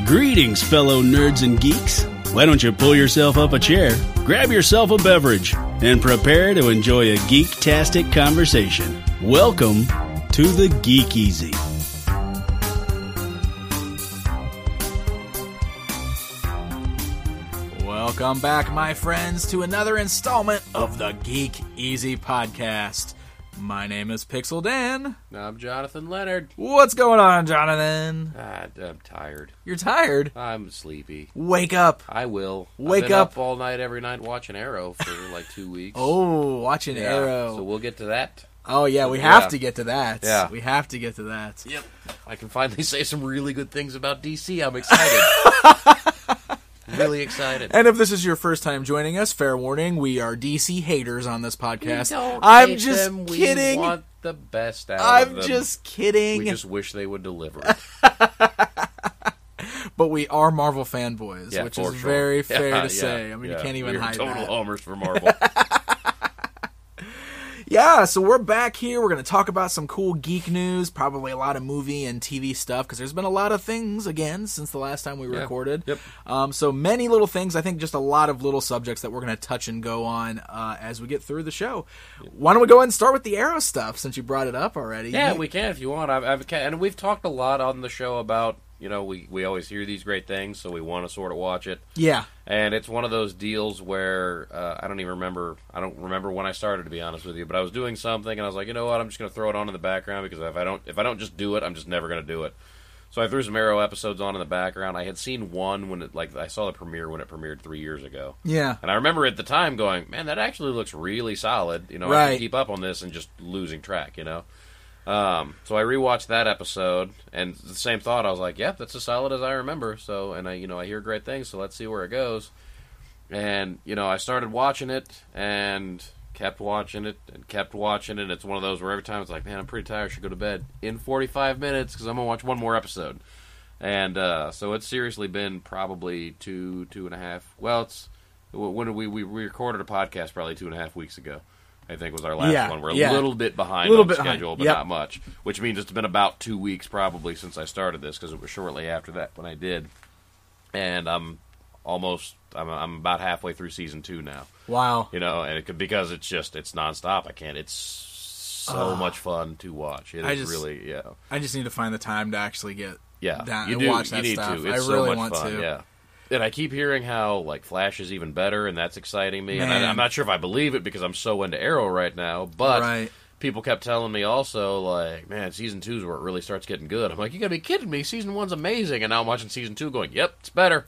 Greetings, fellow nerds and geeks. Why don't you pull yourself up a chair, grab yourself a beverage, and prepare to enjoy a geek-tastic conversation. Welcome to the Geek Easy. Welcome back, my friends, to another installment of the Geek Easy podcast. My name is Pixel Dan. I'm Jonathan Leonard. What's going on, Jonathan? I'm tired. You're tired? I'm sleepy. Wake up. I will. Wake I've been up. all night, every night, watching Arrow for like 2 weeks. Oh, watching Arrow. So we'll get to that. Oh, yeah, we have to get to that. Yeah. We have to get to that. Yep. I can finally say some really good things about DC. I'm excited. Really excited. And if this is your first time joining us, fair warning, we are DC haters on this podcast. We don't I'm hate just them. kidding. We want the best out of I'm them. just kidding. We just wish they would deliver. But we are Marvel fanboys, Yeah, which for is sure. very fair Yeah, to say. I mean, you can't even We're hide total that. homers for Marvel. Yeah, so we're back here. We're going to talk about some cool geek news, probably a lot of movie and TV stuff, because there's been a lot of things, again, since the last time we recorded. Yep. So many little things. I think just a lot of little subjects that we're going to touch and go on as we get through the show. Why don't we go ahead and start with the Arrow stuff, since you brought it up already? Yeah, we can if you want. And we've talked a lot on the show about, you know, we always hear these great things, so we want to sort of watch it. Yeah. And it's one of those deals where I don't remember when I started, to be honest with you, but I was doing something and I was like, you know what, I'm just going to throw it on in the background, because if I don't just do it, I'm just never going to do it. So I threw some Arrow episodes on in the background. I had seen one when I saw the premiere when it premiered 3 years ago. Yeah. And I remember at the time going, man, that actually looks really solid. You know, I Right. can keep up on this and just losing track, you know. So I rewatched that episode, and the same thought. I was like, "Yep, that's as solid as I remember." So, and I hear great things. So let's see where it goes. And I started watching it and kept watching it and kept watching it. It's one of those where every time it's like, "Man, I'm pretty tired. I should go to bed in 45 minutes because I'm gonna watch one more episode." And so it's seriously been probably two and a half. Well, it's when we recorded a podcast probably 2.5 weeks ago. I think was our last one. We're a little bit behind on schedule, but not much. Which means it's been about 2 weeks probably since I started this, because it was shortly after that when I did. And I'm about halfway through season 2 now. Wow. And because it's nonstop. I can't. It's so much fun to watch. It is really. I just need to find the time to actually get down you and watch that you need stuff. to. It's I really so much want fun. to. Yeah. And I keep hearing how Flash is even better, and that's exciting me. Man. And I'm not sure if I believe it because I'm so into Arrow right now. But people kept telling me also, man, season 2 is where it really starts getting good. I'm like, you gotta be kidding me! Season 1's amazing, and now I'm watching season 2, going, yep, it's better.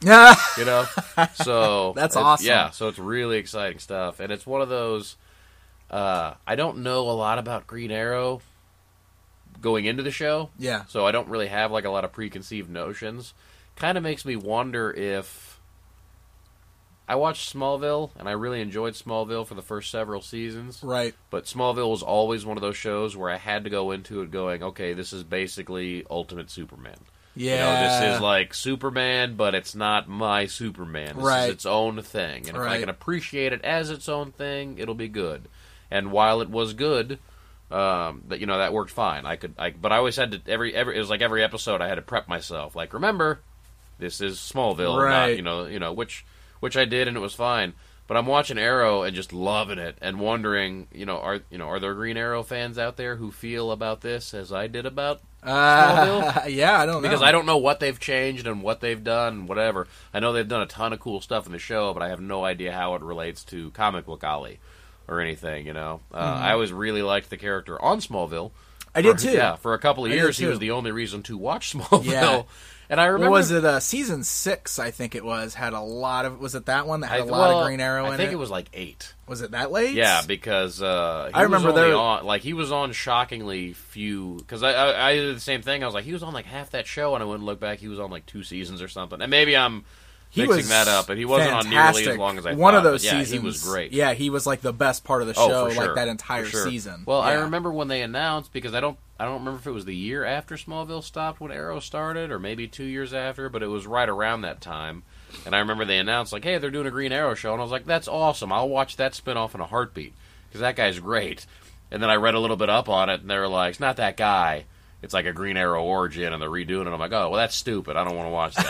So that's awesome. Yeah, so it's really exciting stuff, and it's one of those. I don't know a lot about Green Arrow going into the show. Yeah. So I don't really have a lot of preconceived notions. Kind of makes me wonder if I watched Smallville, and I really enjoyed Smallville for the first several seasons. Right. But Smallville was always one of those shows where I had to go into it going, okay, this is basically Ultimate Superman. Yeah. This is like Superman, but it's not my Superman. This is its own thing. And if I can appreciate it as its own thing, it'll be good. And while it was good, that worked fine. But I always had to it was like every episode I had to prep myself. Like, remember, this is Smallville, not, which I did, and it was fine. But I'm watching Arrow and just loving it and wondering, are there Green Arrow fans out there who feel about this as I did about Smallville? Yeah, I don't know. Because I don't know what they've changed and what they've done and whatever. I know they've done a ton of cool stuff in the show, but I have no idea how it relates to Comic Book Ollie or anything, I always really liked the character on Smallville. I did too. Yeah, for a couple of years he was the only reason to watch Smallville. Yeah. And I remember... What was it? Season 6, I think it was, had a lot of... Was it that one that had a lot of Green Arrow in it? I think it was 8. Was it that late? Yeah, because I remember he was on shockingly few... Because I did the same thing. I was like, he was on half that show, and I wouldn't look back. He was on 2 seasons or something. And maybe I'm mixing that up, but he wasn't on nearly as long as I thought. One of those seasons. He was great. Yeah, he was the best part of the show, for sure. that entire season. Well, I remember when they announced, because I don't remember if it was the year after Smallville stopped when Arrow started, or maybe 2 years after, but it was right around that time. And I remember they announced, hey, they're doing a Green Arrow show, and I was like, that's awesome. I'll watch that spinoff in a heartbeat, because that guy's great. And then I read a little bit up on it, and they were like, it's not that guy. It's like a Green Arrow origin, and they're redoing it. I'm like, oh, well, that's stupid. I don't want to watch that.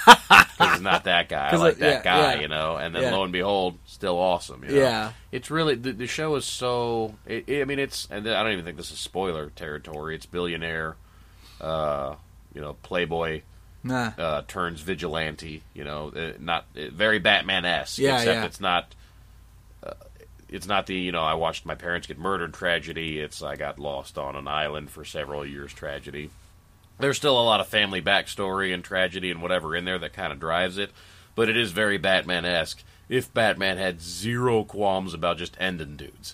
because he's not that guy. I like that guy, yeah. you know. And then lo and behold, still awesome. You know? Yeah. It's really the show is so. I mean, it's and I don't even think this is spoiler territory. It's billionaire, playboy. Nah. Turns vigilante, very Batman-esque. Yeah, except yeah. it's not the I watched my parents get murdered tragedy. It's I got lost on an island for several years tragedy. There's still a lot of family backstory and tragedy and whatever in there that kind of drives it, but it is very Batman-esque. If Batman had zero qualms about just ending dudes.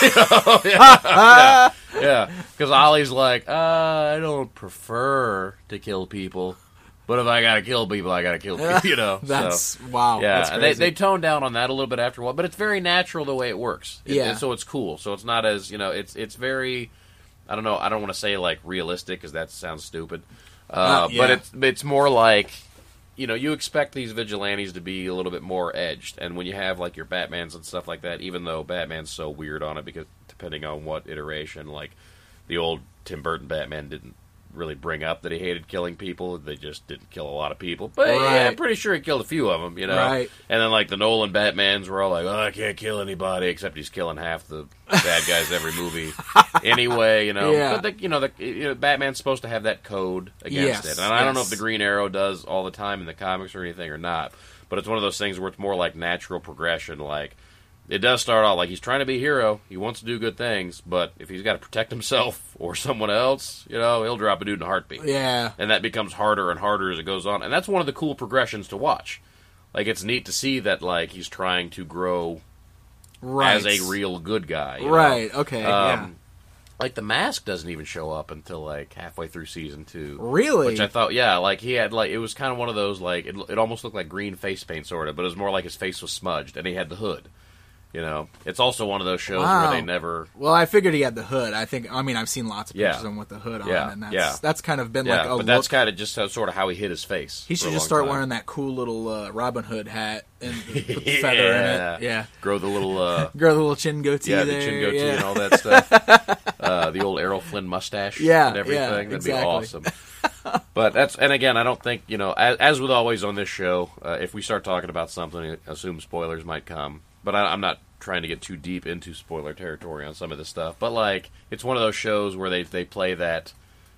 Yeah. Because Ollie's like, I don't prefer to kill people. But if I gotta kill people, I gotta kill people, That's, wow. Yeah, That's crazy. they toned down on that a little bit after a while, but it's very natural the way it works. So it's cool. So it's not as, it's very, I don't know, I don't want to say, like, realistic, because that sounds stupid. But it's more like, you expect these vigilantes to be a little bit more edged. And when you have, like, your Batmans and stuff like that, even though Batman's so weird on it, because depending on what iteration, like, the old Tim Burton Batman didn't really bring up that he hated killing people. They just didn't kill a lot of people. But yeah, I'm pretty sure he killed a few of them, Right. And then, like, the Nolan Batmans were all like, I can't kill anybody, except he's killing half the bad guys every movie anyway, Yeah. But, Batman's supposed to have that code against it. And I don't know if the Green Arrow does all the time in the comics or anything or not. But it's one of those things where it's more like natural progression, like, it does start out like he's trying to be a hero. He wants to do good things, but if he's got to protect himself or someone else, he'll drop a dude in a heartbeat. Yeah. And that becomes harder and harder as it goes on. And that's one of the cool progressions to watch. Like, it's neat to see that, like, he's trying to grow as a real good guy. Right, okay, yeah. Like, The Mask doesn't even show up until, like, halfway through season 2. Really? Which I thought, like, he had, like, it was kind of one of those, like, it almost looked like green face paint, sort of, but it was more like his face was smudged, and he had the hood. It's also one of those shows where they never... Well, I figured he had the hood. I've seen lots of pictures of him with the hood on, and that's kind of been like a look. That's kind of just sort of how he hid his face. He should just start wearing that cool little Robin Hood hat and put the feather in it. Yeah. Grow the little... Grow the little chin goatee there. The chin goatee and all that stuff. The old Errol Flynn mustache and everything. That'd be awesome. But and again, I don't think, as with always on this show, if we start talking about something, I assume spoilers might come. But I'm not trying to get too deep into spoiler territory on some of this stuff. But, like, it's one of those shows where they play that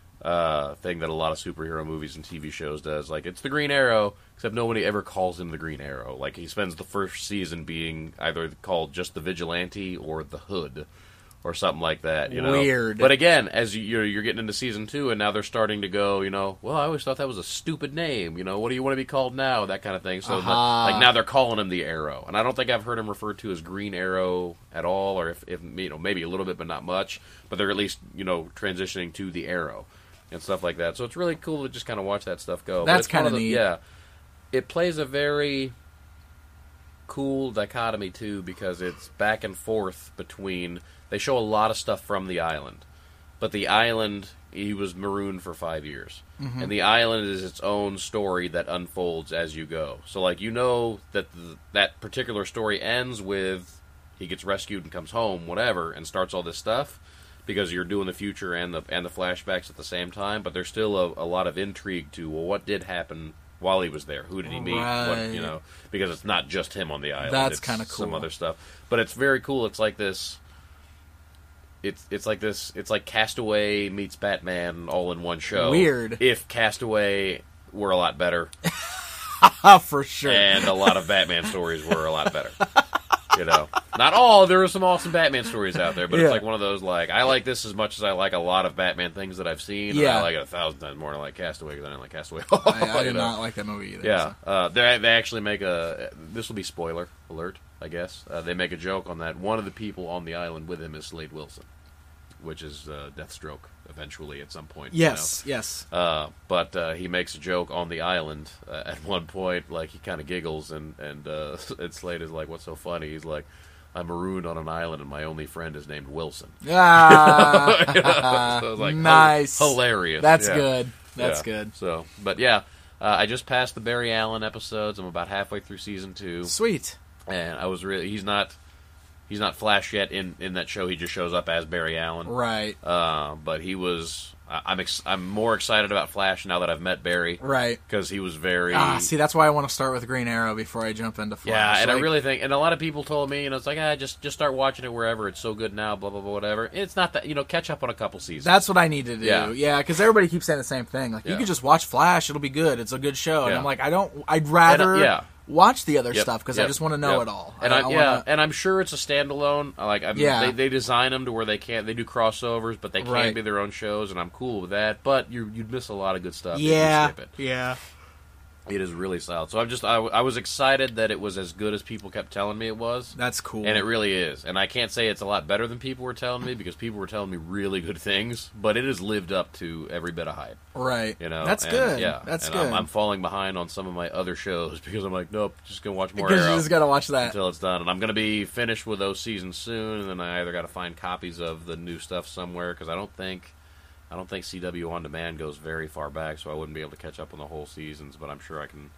thing that a lot of superhero movies and TV shows does. Like, it's the Green Arrow, except nobody ever calls him the Green Arrow. Like, he spends the first season being either called just the Vigilante or the Hood. Or something like that, Weird. But again, as you're getting into season 2, and now they're starting to go, well, I always thought that was a stupid name. What do you want to be called now? That kind of thing. So, like, now they're calling him the Arrow, and I don't think I've heard him referred to as Green Arrow at all, or if maybe a little bit, but not much. But they're at least transitioning to the Arrow and stuff like that. So it's really cool to just kind of watch that stuff go. That's kind of neat. Yeah, it plays a very cool dichotomy too, because it's back and forth between. They show a lot of stuff from the island. But the island, he was marooned for 5 years. Mm-hmm. And the island is its own story that unfolds as you go. So, like, that that particular story ends with he gets rescued and comes home, whatever, and starts all this stuff. Because you're doing the future and the flashbacks at the same time. But there's still a lot of intrigue to, what did happen while he was there? Who did he meet? Right. What, because it's not just him on the island. That's kind of cool. Some other stuff. But it's very cool. It's like this... It's like this. It's like Castaway meets Batman all in one show. Weird. If Castaway were a lot better, for sure, and a lot of Batman stories were a lot better. Not all. There are some awesome Batman stories out there, but it's like one of those. Like, I like this as much as I like a lot of Batman things that I've seen. Yeah, and I like it 1,000 times more than I like Castaway because I didn't like Castaway. I did not like that movie either. Yeah, so. They actually make a. This will be spoiler alert, I guess. They make a joke on that. One of the people on the island with him is Slade Wilson, which is Deathstroke eventually at some point. Yes, yes. But he makes a joke on the island at one point. Like, he kind of giggles, and Slade is like, "What's so funny?" He's like, "I'm marooned on an island, and my only friend is named Wilson." Ah, so like, nice, hilarious. That's good. That's good. So, but yeah, I just passed the Barry Allen episodes. I'm about halfway through season 2. Sweet. And I was really he's not Flash yet in that show. He just shows up as Barry Allen. Right. But he was I'm more excited about Flash now that I've met Barry. Right. Because he was very... see, that's why I want to start with Green Arrow before I jump into Flash. Yeah, and I really think... And a lot of people told me, it's like, just start watching it wherever. It's so good now, blah, blah, blah, whatever. It's not that... catch up on a couple seasons. That's what I need to do. Yeah, because everybody keeps saying the same thing. Like, you could just watch Flash. It'll be good. It's a good show. And I'm like, I'd rather... watch the other stuff because I just want to know it all. And and I'm sure it's a standalone. They design them to where they do crossovers, but they can't be their own shows, and I'm cool with that. But you'd miss a lot of good stuff if you skip it. Yeah. It is really solid. So I was excited that it was as good as people kept telling me it was. That's cool. And it really is. And I can't say it's a lot better than people were telling me because people were telling me really good things, but it has lived up to every bit of hype. Right. That's good. Yeah. That's good. I'm falling behind on some of my other shows because I'm like, nope, just going to watch more Because Arrow. you just got to watch that. Until it's done. And I'm going to be finished with those seasons soon, and then I either got to find copies of the new stuff somewhere because I don't think CW On Demand goes very far back, so I wouldn't be able to catch up on the whole seasons, but I'm sure I can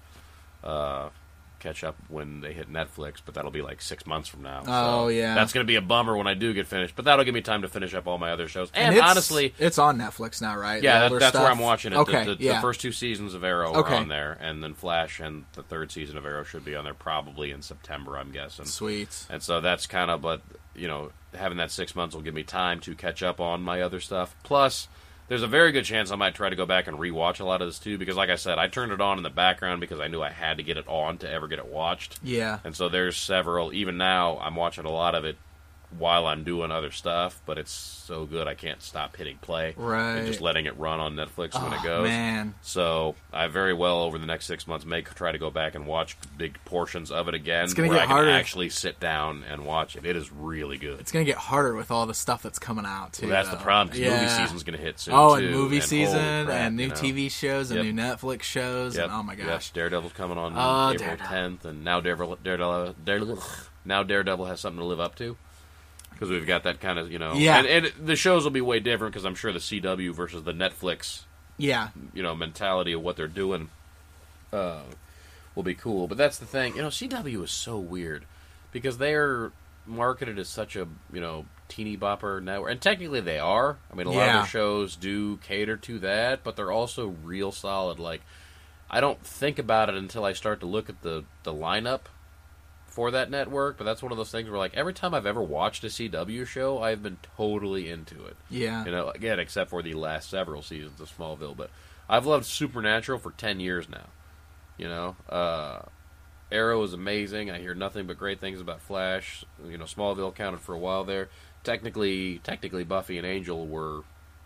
catch up when they hit Netflix, but that'll be like 6 months from now. Oh, yeah. That's going to be a bummer when I do get finished, but that'll give me time to finish up all my other shows. And honestly... It's on Netflix now, right? Yeah, that's where I'm watching it. Okay, the first 2 seasons of Arrow are on there, and then Flash and the 3rd season of Arrow should be on there probably in September, I'm guessing. Sweet. And so that's kind of, having that 6 months will give me time to catch up on my other stuff. Plus... there's a very good chance I might try to go back and rewatch a lot of this, too, because, like I said, I turned it on in the background because I knew I had to get it on to ever get it watched. Yeah. And so there's several, even now, I'm watching a lot of it while I'm doing other stuff, but it's so good I can't stop hitting play. Right. And just letting it run on Netflix when it goes. Man. So I very well, over the next 6 months, may try to go back and watch big portions of it again. It's gonna where get I can harder. actually sit down and watch it. It is really good. It's going to get harder with all the stuff that's coming out, too. Well, that's the problem, because movie season's going to hit soon, too. And movie season, and new TV shows, and new Netflix shows, and oh my gosh. Yes, Daredevil's coming on April 10th, and now Daredevil has something to live up to. Because we've got that kind of, and the shows will be way different because I'm sure the CW versus the Netflix, mentality of what they're doing will be cool. But that's the thing, CW is so weird because they're marketed as such a, teeny bopper network. And technically they are. I mean, a lot of their shows do cater to that, but they're also real solid. Like, I don't think about it until I start to look at the lineup for that network, but that's one of those things where, like, every time I've ever watched a CW show, I've been totally into it. Yeah. Again, except for the last several seasons of Smallville, but I've loved Supernatural for 10 years now. Arrow is amazing. I hear nothing but great things about Flash. Smallville counted for a while there. Technically, Buffy and Angel were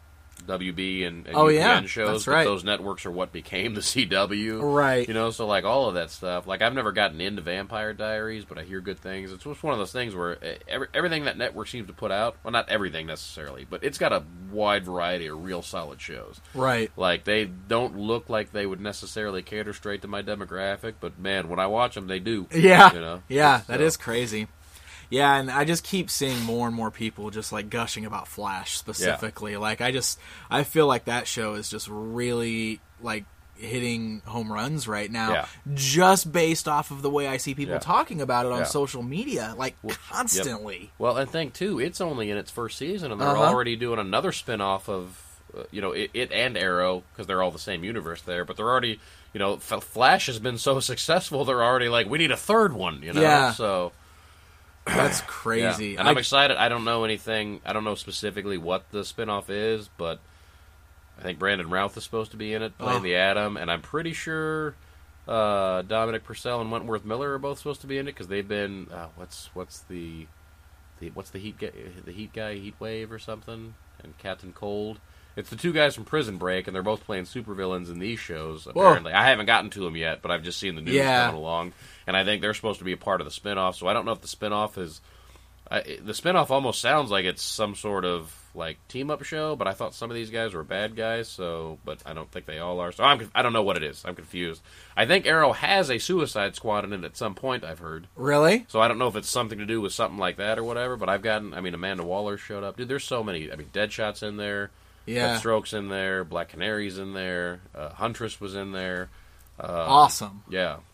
WB and UPN shows, that's right. But those networks are what became the CW. Right. So like all of that stuff. Like, I've never gotten into Vampire Diaries, but I hear good things. It's just one of those things where everything that network seems to put out, well, not everything necessarily, but it's got a wide variety of real solid shows. Right. Like, they don't look like they would necessarily cater straight to my demographic, but man, when I watch them, they do. Yeah. Yeah, that is crazy. Yeah, and I just keep seeing more and more people just, like, gushing about Flash specifically. Yeah. Like, I feel like that show is just really, like, hitting home runs right now, just based off of the way I see people talking about it on social media, like, constantly. Yep. Well, and think, too, it's only in its first season, and they're already doing another spin-off of, it and Arrow, because they're all the same universe there, but they're already, Flash has been so successful, they're already like, we need a third one, so... That's crazy. Yeah. And I'm excited. I don't know anything. I don't know specifically what the spinoff is, but I think Brandon Routh is supposed to be in it, playing the Atom, and I'm pretty sure Dominic Purcell and Wentworth Miller are both supposed to be in it because they've been what's the Heat guy, Heat Wave or something, and Captain Cold. It's the two guys from Prison Break, and they're both playing supervillains in these shows, apparently. Whoa. I haven't gotten to them yet, but I've just seen the news coming along, and I think they're supposed to be a part of the spinoff, so I don't know if the spinoff is... the spinoff almost sounds like it's some sort of, like, team-up show, but I thought some of these guys were bad guys, but I don't think they all are, so I don't know what it is. I'm confused. I think Arrow has a Suicide Squad in it at some point, I've heard. Really? So I don't know if it's something to do with something like that or whatever, but Amanda Waller showed up. Dude, there's so many. Deadshot's in there. Yeah. Deathstroke's in there. Black Canary's in there. Huntress was in there. Awesome. Yeah.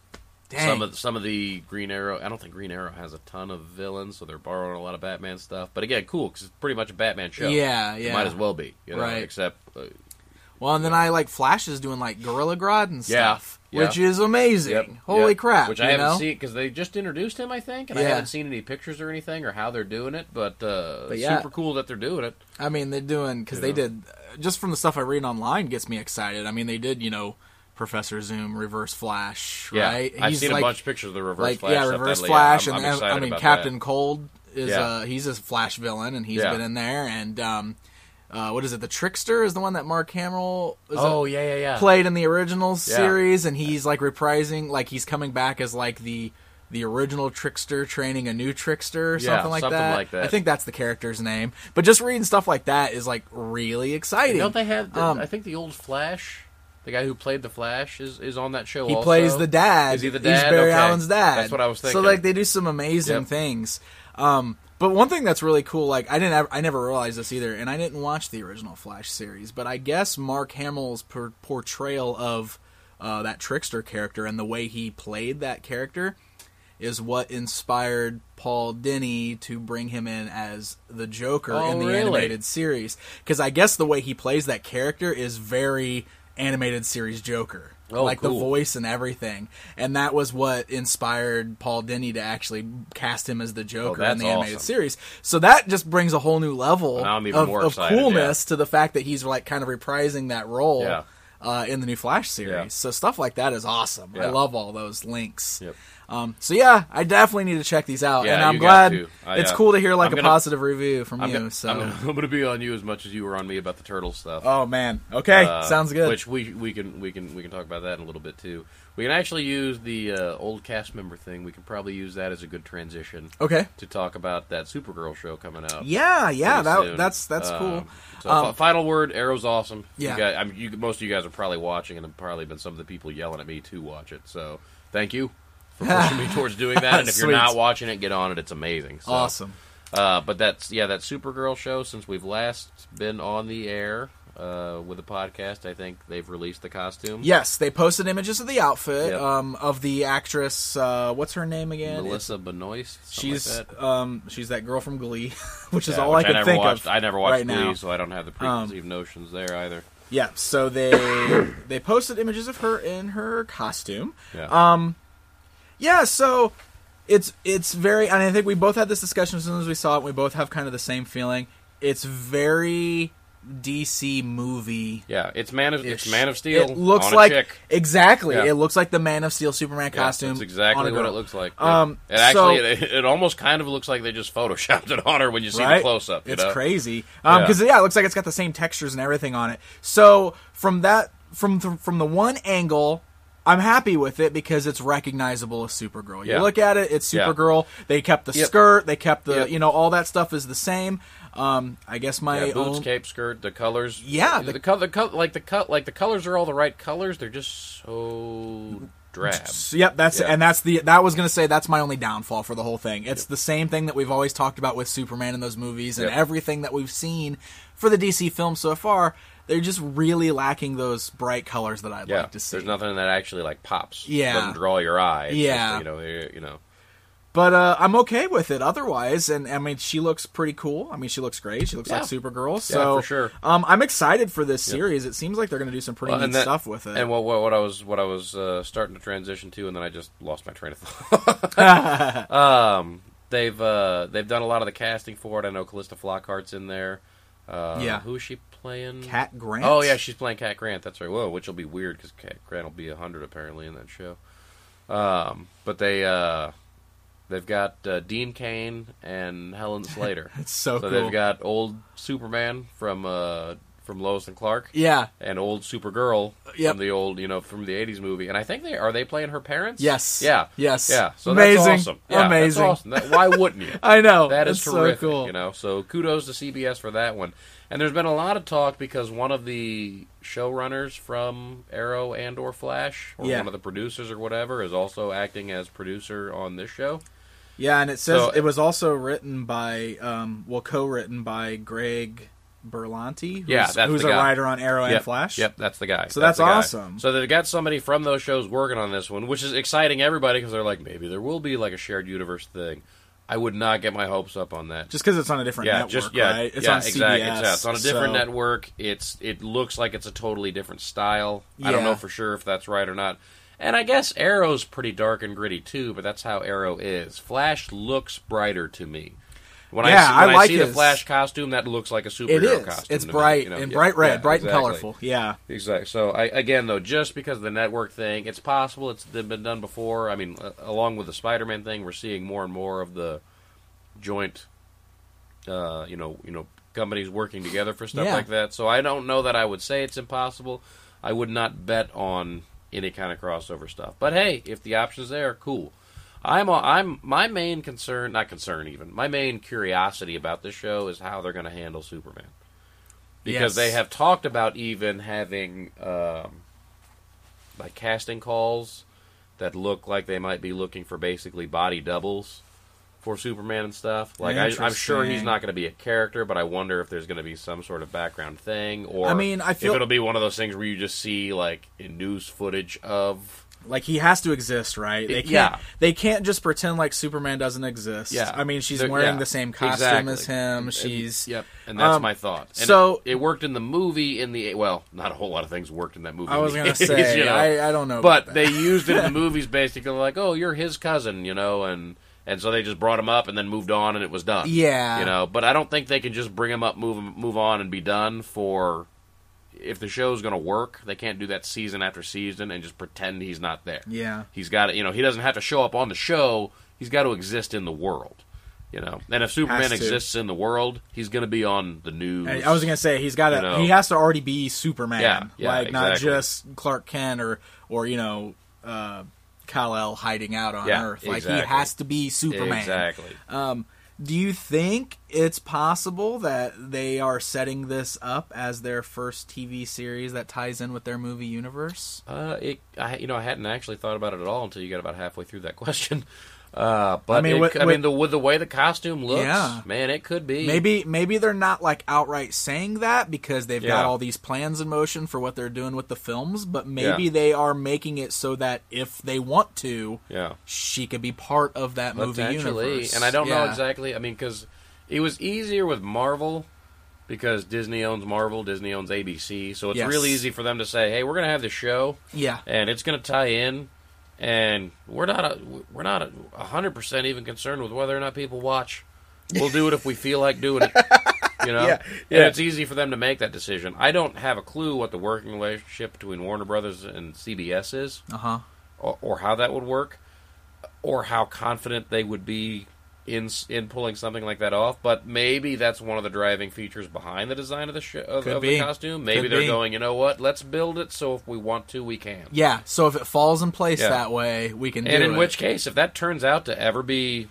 Dang. Some of the Green Arrow. I don't think Green Arrow has a ton of villains, so they're borrowing a lot of Batman stuff. But again, cool because it's pretty much a Batman show. Yeah, It might as well be, Right. Except, well, and then I like Flash is doing like Gorilla Grodd and stuff, Yeah. which is amazing. Holy crap! Which I haven't seen because they just introduced him, I think, and I Yeah. haven't seen any pictures or anything or how they're doing it. But yeah. super cool that they're doing it. I mean, they're doing because they did just from the stuff I read online gets me excited. I mean, they did Professor Zoom, Reverse Flash, Yeah, right? I've seen a bunch of pictures of the Reverse Flash. Yeah, stuff. Reverse That- Flash, I'm and excited I mean about Captain that. Cold is Yeah. he's a Flash villain, and he's Yeah. been in there. And what is it? The Trickster is the one that Mark Hamill played in the original series, and he's like reprising, like he's coming back as like the original Trickster training a new Trickster, or something like that. I think that's the character's name. But just reading stuff like that is like really exciting. Don't they have? I think the old Flash, the guy who played the Flash, is on that show. He also. plays the dad. Is he the dad? He's Barry Okay. Allen's dad. That's what I was thinking. So like they do some amazing things. But one thing that's really cool, like I never realized this either, and I didn't watch the original Flash series, but I guess Mark Hamill's portrayal of that Trickster character and the way he played that character is what inspired Paul Dini to bring him in as the Joker in the animated series. Because I guess the way he plays that character is very animated series Joker. Like cool. the voice and everything. And that was what inspired Paul Dini to actually cast him as the Joker in the animated series. So that just brings a whole new level now I'm even more of excited, coolness to the fact that he's like kind of reprising that role in the new Flash series. Yeah. So stuff like that is awesome. Yeah. I love all those links. Yep. So yeah, I definitely need to check these out, Yeah, and I'm you glad got to. it's cool to hear like I'm a gonna- positive review from you. I'm going to be on you as much as you were on me about the turtle stuff. Oh man, okay, sounds good. Which we can talk about that in a little bit too. We can actually use the old cast member thing. We can probably use that as a good transition. Okay. To talk about that Supergirl show coming out. Yeah, pretty soon. that's cool. So final word: Arrow's awesome. Yeah. You guys, most of you guys are probably watching, and have probably been some of the people yelling at me to watch it. So thank you for pushing me towards doing that. And if you're Sweet. not watching it, get on it. It's amazing. So, Awesome. But that Supergirl show, since we've last been on the air with the podcast, I think they've released the costume. Yes, they posted images of the outfit Yep. of the actress. What's her name again? Melissa Benoist. She's like that. she's that girl from Glee, which is Yeah, all I which can think watched. of. I never watched right Glee, now. so I don't have the preconceived notions there either. Yeah, so they posted images of her in her costume. Yeah. Yeah, so it's very, and I think we both had this discussion as soon as we saw it. And we both have kind of the same feeling. It's very DC movie. Yeah, it's Man of Steel. It looks on a like chick. exactly. Yeah. It looks like the Man of Steel Superman costume. That's exactly on a what girl. it looks like. So- It almost kind of looks like they just photoshopped it on her when you see Right? the close up. It's crazy because it looks like it's got the same textures and everything on it. So from the one angle, I'm happy with it because it's recognizable as Supergirl. You look at it, it's Supergirl. They kept the skirt, they kept the all that stuff is the same. I guess my boots, own cape, skirt, the colors. Yeah, the colors are all the right colors. They're just so drab. Yep, that was gonna say that's my only downfall for the whole thing. It's the same thing that we've always talked about with Superman in those movies and everything that we've seen for the DC films so far. They're just really lacking those bright colors that I'd like to see. There's nothing that actually like pops. Yeah. Doesn't draw your eye. It's Yeah. just, you know. But I'm okay with it otherwise, and I mean she looks pretty cool. I mean she looks great. She looks like Supergirl. So for sure. I'm excited for this series. It seems like they're going to do some pretty neat stuff with it. And what I was starting to transition to, and then I just lost my train of thought. They've done a lot of the casting for it. I know Callista Flockhart's in there. Who is she playing? Cat Grant. Oh yeah, she's playing Cat Grant. That's right. Whoa, which will be weird because Cat Grant will be 100 apparently in that show. But they've got Dean Cain and Helen Slater. It's so cool. They've got old Superman from Lois and Clark. Yeah. And old Supergirl Yep. from the old from the 80s movie. And I think they playing her parents? Yes. Yeah. Yes. Yeah. So amazing. that's awesome. Yeah, amazing. That's awesome. Why wouldn't you? I know. That is That's terrific. So cool. So kudos to CBS for that one. And there's been a lot of talk because one of the showrunners from Arrow and or Flash, or one of the producers or whatever, is also acting as producer on this show. Yeah, and it says it was also written by, co-written by Greg Berlanti, who's a writer on Arrow and Flash. Yep, that's the guy. So that's awesome. So they've got somebody from those shows working on this one, which is exciting everybody because they're like, maybe there will be like a shared universe thing. I would not get my hopes up on that. Just because it's on a different network, right? It's on CBS. Exactly. It's on a different network. It looks like it's a totally different style. Yeah. I don't know for sure if that's right or not. And I guess Arrow's pretty dark and gritty too, but that's how Arrow is. Flash looks brighter to me. When I see the Flash costume, that looks like a superhero costume. It's bright and bright red, bright and colorful. Yeah, exactly. So again, though, just because of the network thing, it's possible it's been done before. I mean, along with the Spider-Man thing, we're seeing more and more of the joint, companies working together for stuff like that. So I don't know that I would say it's impossible. I would not bet on any kind of crossover stuff. But hey, if the option's there, cool. My main concern, not concern even, my main curiosity about this show is how they're going to handle Superman. Because they have talked about even having like casting calls that look like they might be looking for basically body doubles for Superman and stuff. Like I'm sure he's not going to be a character, but I wonder if there's going to be some sort of background thing, or I feel if it'll be one of those things where you just see like in news footage of. Like, he has to exist, right? They can't just pretend like Superman doesn't exist. Yeah. I mean, she's wearing the same costume as him. And that's my thought. And it worked in the movie. Well, not a whole lot of things worked in that movie. I was going to say, I don't know. But they used it in the movies basically like, oh, you're his cousin, and so they just brought him up and then moved on and it was done. Yeah. But I don't think they can just bring him up, move on and be done for. If the show's going to work, they can't do that season after season and just pretend he's not there. Yeah. He's got to, he doesn't have to show up on the show. He's got to exist in the world, And if Superman exists in the world, he's going to be on the news. I was going to say, he's got to, he has to already be Superman. Not just Clark Kent or Kal-El hiding out on Earth. Like, he has to be Superman. Exactly. Do you think it's possible that they are setting this up as their first TV series that ties in with their movie universe? I hadn't actually thought about it at all until you got about halfway through that question. But with the way the costume looks, man, it could be. Maybe they're not like outright saying that because they've got all these plans in motion for what they're doing with the films, but maybe they are making it so that if they want to, she could be part of that movie universe. And I don't know exactly. I mean, because it was easier with Marvel because Disney owns Marvel, Disney owns ABC, so it's really easy for them to say, "Hey, we're going to have this show, and it's going to tie in." And we're not 100% even concerned with whether or not people watch. We'll do it if we feel like doing it, And it's easy for them to make that decision. I don't have a clue what the working relationship between Warner Brothers and CBS is, or how that would work, or how confident they would be in pulling something like that off. But maybe that's one of the driving features behind the design of the of the costume. Maybe they're going, you know what? Let's build it so if we want to, we can. Yeah. So if it falls in place that way, we can do it. And in which case, if that turns out to ever be,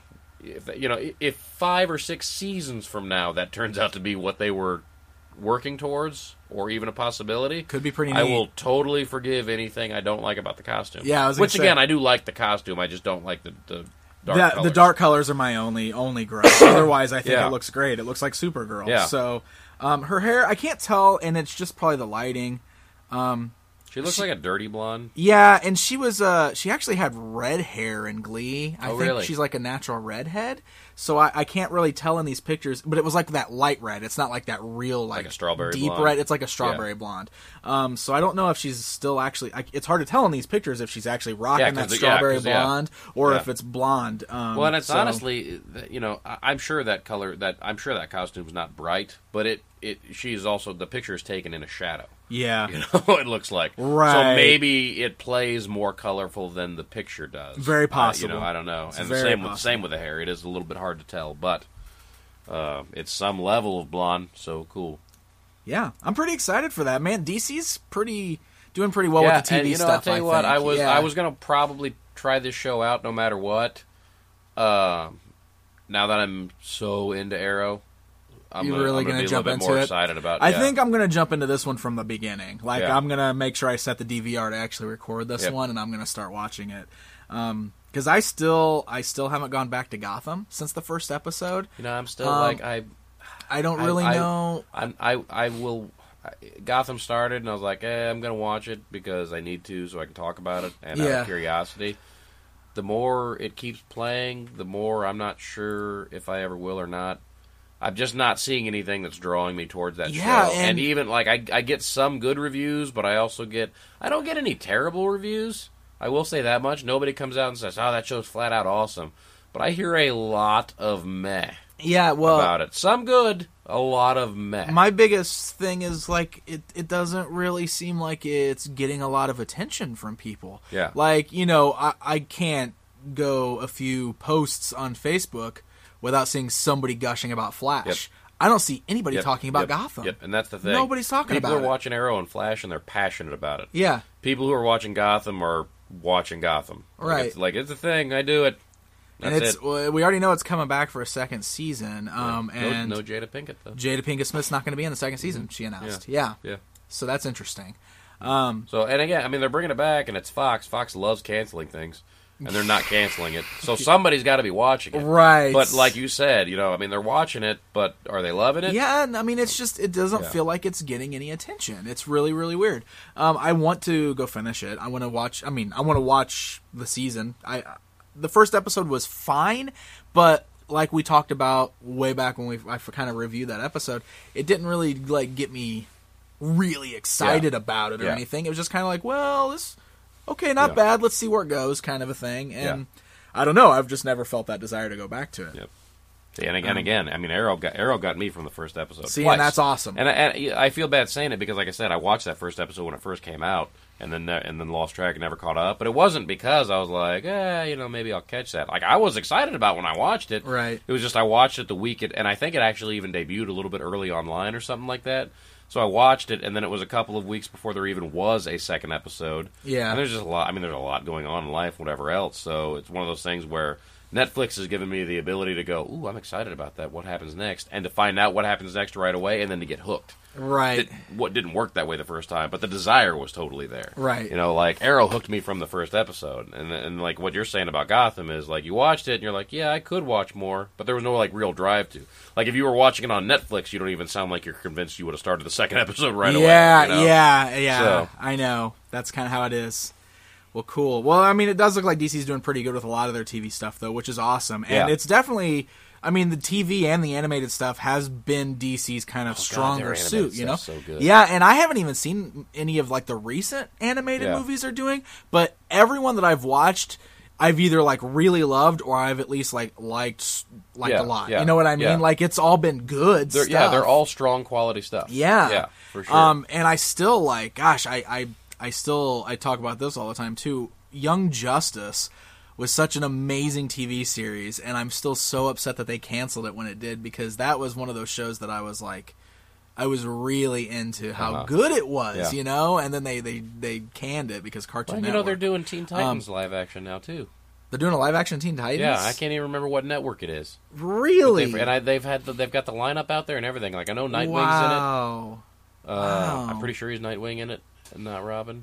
if 5 or 6 seasons from now that turns out to be what they were working towards, or even a possibility, could be pretty neat. I will totally forgive anything I don't like about the costume. Yeah. Again, I do like the costume. I just don't like the the dark colors are my only gripe. Otherwise, I think it looks great. It looks like Supergirl. Yeah. So, her hair, I can't tell, and it's just probably the lighting. She looks like a dirty blonde. Yeah, and she actually had red hair in Glee. I think really? She's like a natural redhead. So I can't really tell in these pictures, but it was like that light red. It's not like that real like a strawberry deep blonde. red. It's like a strawberry blonde. So I don't know if she's still actually. It's hard to tell in these pictures if she's actually rocking that strawberry blonde or if it's blonde. Well, and it's honestly, I'm sure that color. I'm sure that costume's not bright, but she's also, the picture is taken in a shadow. Yeah. It looks like. Right. So maybe it plays more colorful than the picture does. Very possible. I don't know. And the same with the hair. It is a little bit hard to tell, but it's some level of blonde, so cool. Yeah. I'm pretty excited for that, man. DC's doing pretty well with the TV stuff. I'll tell you what, I was going to probably try this show out no matter what. Now that I'm so into Arrow, You're really going to jump into more it? Excited about. I think I'm going to jump into this one from the beginning. Like I'm going to make sure I set the DVR to actually record this one, and I'm going to start watching it. Because I still haven't gone back to Gotham since the first episode. I'm still I don't really know. I will. Gotham started, and I was like, I'm going to watch it because I need to, so I can talk about it, and out of curiosity. The more it keeps playing, the more I'm not sure if I ever will or not. I'm just not seeing anything that's drawing me towards that show. And even, like, I get some good reviews, but I don't get any terrible reviews. I will say that much. Nobody comes out and says, oh, that show's flat out awesome. But I hear a lot of meh about it. Some good, a lot of meh. My biggest thing is, like, it doesn't really seem like it's getting a lot of attention from people. Yeah. Like, you know, I can't go a few posts on Facebook without seeing somebody gushing about Flash. Yep. I don't see anybody talking about Gotham. Yep, and that's the thing. Nobody's talking about it. People are watching Arrow and Flash, and they're passionate about it. Yeah. People who are watching Gotham are watching Gotham. Right. It's a thing. I do it. That's it. Well, we already know it's coming back for a second season. And no Jada Pinkett, though. Jada Pinkett Smith's not going to be in the second season, she announced. Yeah. So that's interesting. And again, I mean, they're bringing it back, and it's Fox. Fox loves canceling things. And they're not canceling it. So somebody's got to be watching it. Right. But like you said, you know, I mean, they're watching it, but are they loving it? Yeah, I mean, it's just, it doesn't feel like it's getting any attention. It's really, really weird. I want to go finish it. I want to watch the season. The first episode was fine, but like we talked about way back when I kind of reviewed that episode, it didn't really, like, get me really excited about it or anything. It was just kind of like, well, this... okay, not bad. Let's see where it goes, kind of a thing. And I don't know. I've just never felt that desire to go back to it. Yep. See, and again, I mean, Arrow got me from the first episode. See, twice. And that's awesome. And I feel bad saying it because, like I said, I watched that first episode when it first came out, and then lost track and never caught up. But it wasn't because I was like, maybe I'll catch that. Like, I was excited about when I watched it. Right. It was just I watched it the week and I think it actually even debuted a little bit early online or something like that. So I watched it, and then it was a couple of weeks before there even was a second episode. Yeah. And there's just a lot. I mean, there's a lot going on in life, whatever else. So it's one of those things where Netflix has given me the ability to go, ooh, I'm excited about that. What happens next? And to find out what happens next right away, and then to get hooked. Right. What didn't work that way the first time, but the desire was totally there. Right. You know, like, Arrow hooked me from the first episode. And like, what you're saying about Gotham is, like, you watched it, and you're like, yeah, I could watch more, but there was no, like, real drive to. Like, if you were watching it on Netflix, you don't even sound like you're convinced you would have started the second episode right away. Yeah, you know? yeah. So. I know. That's kind of how it is. Well, cool. Well, I mean, it does look like DC's doing pretty good with a lot of their TV stuff, though, which is awesome. And it's definitely... I mean, the TV and the animated stuff has been DC's kind of stronger suit, you know? So good. Yeah, and I haven't even seen any of, like, the recent animated movies they're doing, but everyone that I've watched, I've either, like, really loved or I've at least, like, liked a lot. Yeah, you know what I mean? yeah. Like, it's all been good stuff. Yeah, they're all strong quality stuff. Yeah. Yeah, for sure. And I still, like, gosh, I talk about this all the time, too. Young Justice was such an amazing TV series, and I'm still so upset that they canceled it when it did, because that was one of those shows that I was like, I was really into how good it was, you know, and then they canned it because Cartoon Network. You know, they're doing Teen Titans live action now, too. They're doing a live action Teen Titans? Yeah, I can't even remember what network it is. Really? They've got the lineup out there and everything. Like, I know Nightwing's in it. Wow. I'm pretty sure he's Nightwing in it, and not Robin.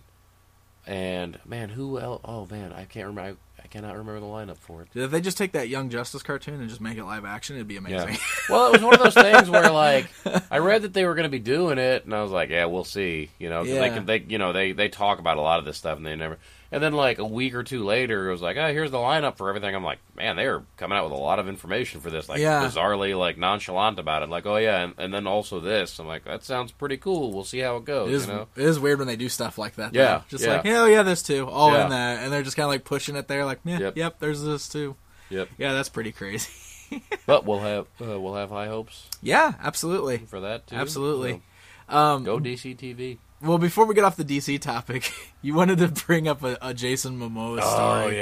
And, man, who else? Oh, man, I can't remember. I cannot remember the lineup for it. If they just take that Young Justice cartoon and just make it live action, it'd be amazing. Yeah. Well, it was one of those things where, like, I read that they were going to be doing it, and I was like, yeah, we'll see. You know, they talk about a lot of this stuff, and they never. And then, like, a week or two later, it was like, oh, here's the lineup for everything. I'm like, man, they are coming out with a lot of information for this. Like, bizarrely, like, nonchalant about it. Like, oh, yeah, and then also this. I'm like, that sounds pretty cool. We'll see how it goes, It is weird when they do stuff like that. Yeah. Though. Just like, oh, yeah, this too. All in that. And they're just kind of, like, pushing it there. Like, yep, there's this too. Yep. Yeah, that's pretty crazy. But we'll have high hopes. Yeah, absolutely. For that, too. Absolutely. So, go DC TV. Well, before we get off the DC topic, you wanted to bring up a Jason Momoa story. Oh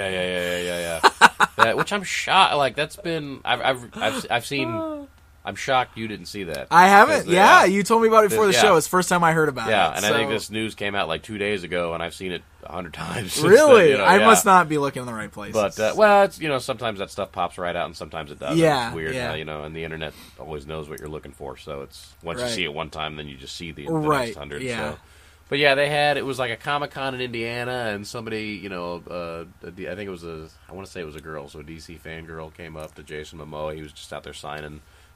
yeah. Which I'm shocked. Like, that's been I've seen. I'm shocked you didn't see that. I haven't. Yeah, you told me about it before the show. It's the first time I heard about it. Yeah, and I think this news came out like 2 days ago, and I've seen it 100 times. Really? Then, I must not be looking in the right place. But it's sometimes that stuff pops right out, and sometimes it doesn't. Yeah, it's weird. Yeah. And the internet always knows what you're looking for. So it's once you see it one time, then you just see the next 100. Yeah. So. But yeah, it was like a Comic-Con in Indiana, and somebody, I think it was I want to say it was a girl, so a DC fangirl came up to Jason Momoa. He was just out there signing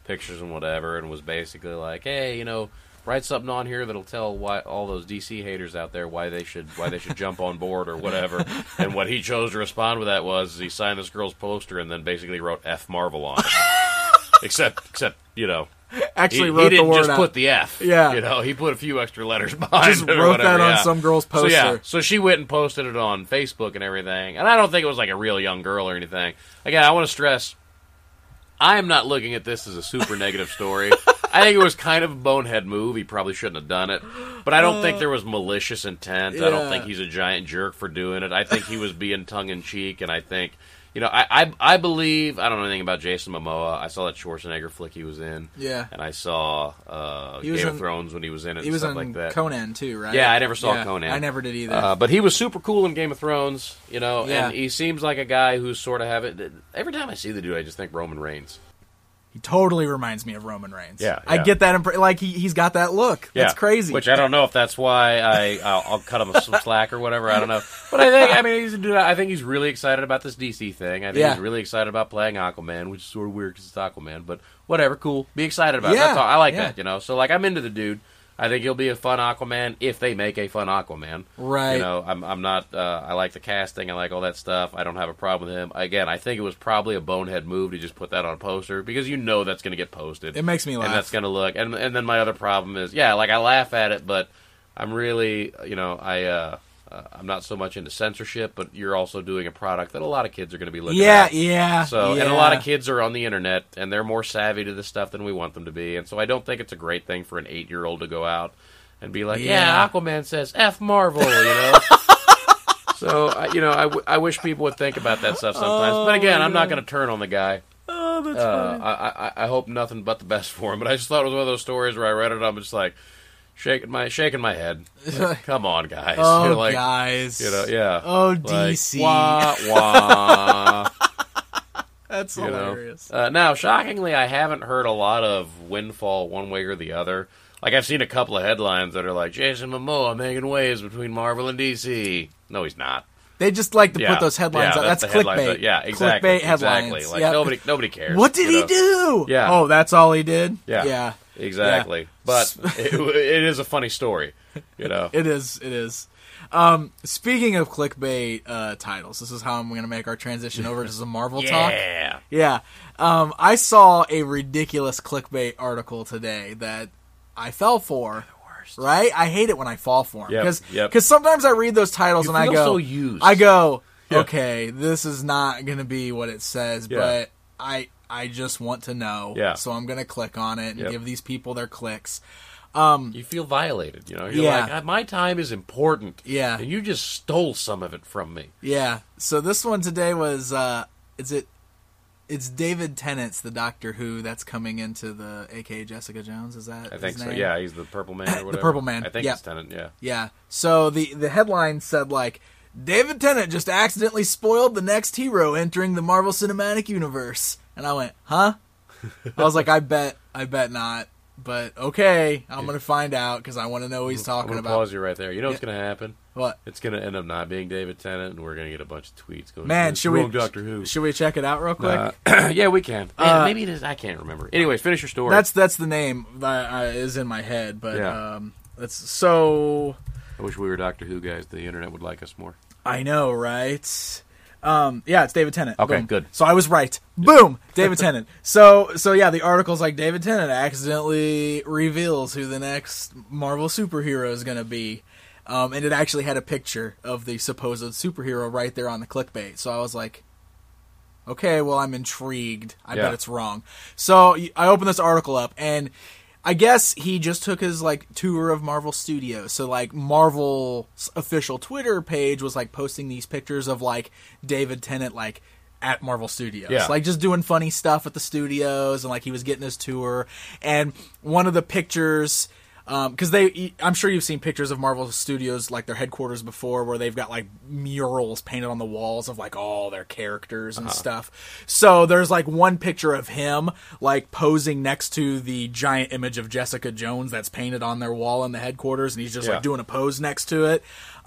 pictures and whatever, and was basically like, hey, write something on here that'll tell why all those DC haters out there why they should jump on board or whatever. And what he chose to respond with that was he signed this girl's poster and then basically wrote F Marvel on it. except Actually, he didn't just out. put the F. Yeah, he put a few extra letters behind. Just wrote that on some girl's poster. So she went and posted it on Facebook and everything. And I don't think it was like a real young girl or anything. Again, I want to stress, I am not looking at this as a super negative story. I think it was kind of a bonehead move. He probably shouldn't have done it. But I don't think there was malicious intent. I don't think he's a giant jerk for doing it. I think he was being tongue-in-cheek, and I think, I believe, I don't know anything about Jason Momoa. I saw that Schwarzenegger flick he was in. Yeah. And I saw Game of Thrones when he was in it and stuff like that. He was on Conan, too, right? Yeah, I never saw Conan. I never did either. But he was super cool in Game of Thrones, and he seems like a guy who's sort of every time I see the dude, I just think Roman Reigns. He totally reminds me of Roman Reigns. Yeah. I get that. Like, he's got that look. That's crazy. Which I don't know if that's why I'll cut him some slack or whatever. I don't know. But I think he's really excited about this DC thing. I think he's really excited about playing Aquaman, which is sort of weird because it's Aquaman. But whatever, cool. Be excited about it. That's all. I like that, So, like, I'm into the dude. I think he'll be a fun Aquaman if they make a fun Aquaman. Right. I'm not. I like the casting. I like all that stuff. I don't have a problem with him. Again, I think it was probably a bonehead move to just put that on a poster because that's going to get posted. It makes me laugh. And that's going to look. And then my other problem is, like I laugh at it, but I'm really, I'm not so much into censorship, but you're also doing a product that a lot of kids are going to be looking at. And a lot of kids are on the internet, and they're more savvy to this stuff than we want them to be. And so I don't think it's a great thing for an 8-year-old to go out and be like, Aquaman says F Marvel, So, I wish people would think about that stuff sometimes. But again, I'm not going to turn on the guy. Oh, that's funny. I hope nothing but the best for him. But I just thought it was one of those stories where I read it, I'm just like, shaking my head. Like, come on, guys. Oh, guys. Oh, DC. Wah, wah. That's hilarious. Now, shockingly, I haven't heard a lot of windfall one way or the other. Like, I've seen a couple of headlines that are like, Jason Momoa making waves between Marvel and DC. No, he's not. They just like to put those headlines out. That's clickbait. Exactly. Clickbait headlines. Exactly. Like, nobody cares. What did he do? Yeah. Oh, that's all he did? Yeah. Exactly. Yeah. But it is a funny story, It is. Speaking of clickbait titles, this is how I'm going to make our transition over to some Marvel talk. Yeah. I saw a ridiculous clickbait article today that I fell for. Right? I hate it when I fall for them. Because sometimes I read those titles and I go, so used. Okay, this is not going to be what it says, but I just want to know. So I'm going to click on it and give these people their clicks. You feel violated, You're like, my time is important. Yeah. And you just stole some of it from me. Yeah. So this one today was, it's David Tennant's the Doctor Who that's coming into the A.K.A. Jessica Jones. Is that I think his so. name? Yeah, he's the Purple Man or whatever. The Purple Man. I think it's Tennant, Yeah. So the headline said, like, David Tennant just accidentally spoiled the next hero entering the Marvel Cinematic Universe. And I went, huh? I was like, I bet not. But okay, I'm going to find out because I want to know what he's talking about. I'm going to pause you right there. You know what's going to happen? What? It's going to end up not being David Tennant, and we're going to get a bunch of tweets going. Man, should we Doctor Who? Should we check it out real quick? Yeah, we can. Maybe it is. I can't remember. Anyway, finish your story. That's the name that is in my head. But that's so. I wish we were Doctor Who guys. The internet would like us more. I know, right? It's David Tennant. Okay, Boom. good. So I was right. Boom, David Tennant. So yeah, the article's like David Tennant accidentally reveals who the next Marvel superhero is going to be. And it actually had a picture of the supposed superhero right there on the clickbait. So I was like, okay, well, I'm intrigued. I bet it's wrong. So I opened this article up, and I guess he just took his, like, tour of Marvel Studios. So, like, Marvel's official Twitter page was, like, posting these pictures of, like, David Tennant, like, at Marvel Studios. Yeah. Like, just doing funny stuff at the studios, and, like, he was getting his tour. And one of the pictures... because I'm sure you've seen pictures of Marvel Studios, like their headquarters before, where they've got like murals painted on the walls of like all their characters and stuff. So there's like one picture of him like posing next to the giant image of Jessica Jones that's painted on their wall in the headquarters, and he's just like doing a pose next to it.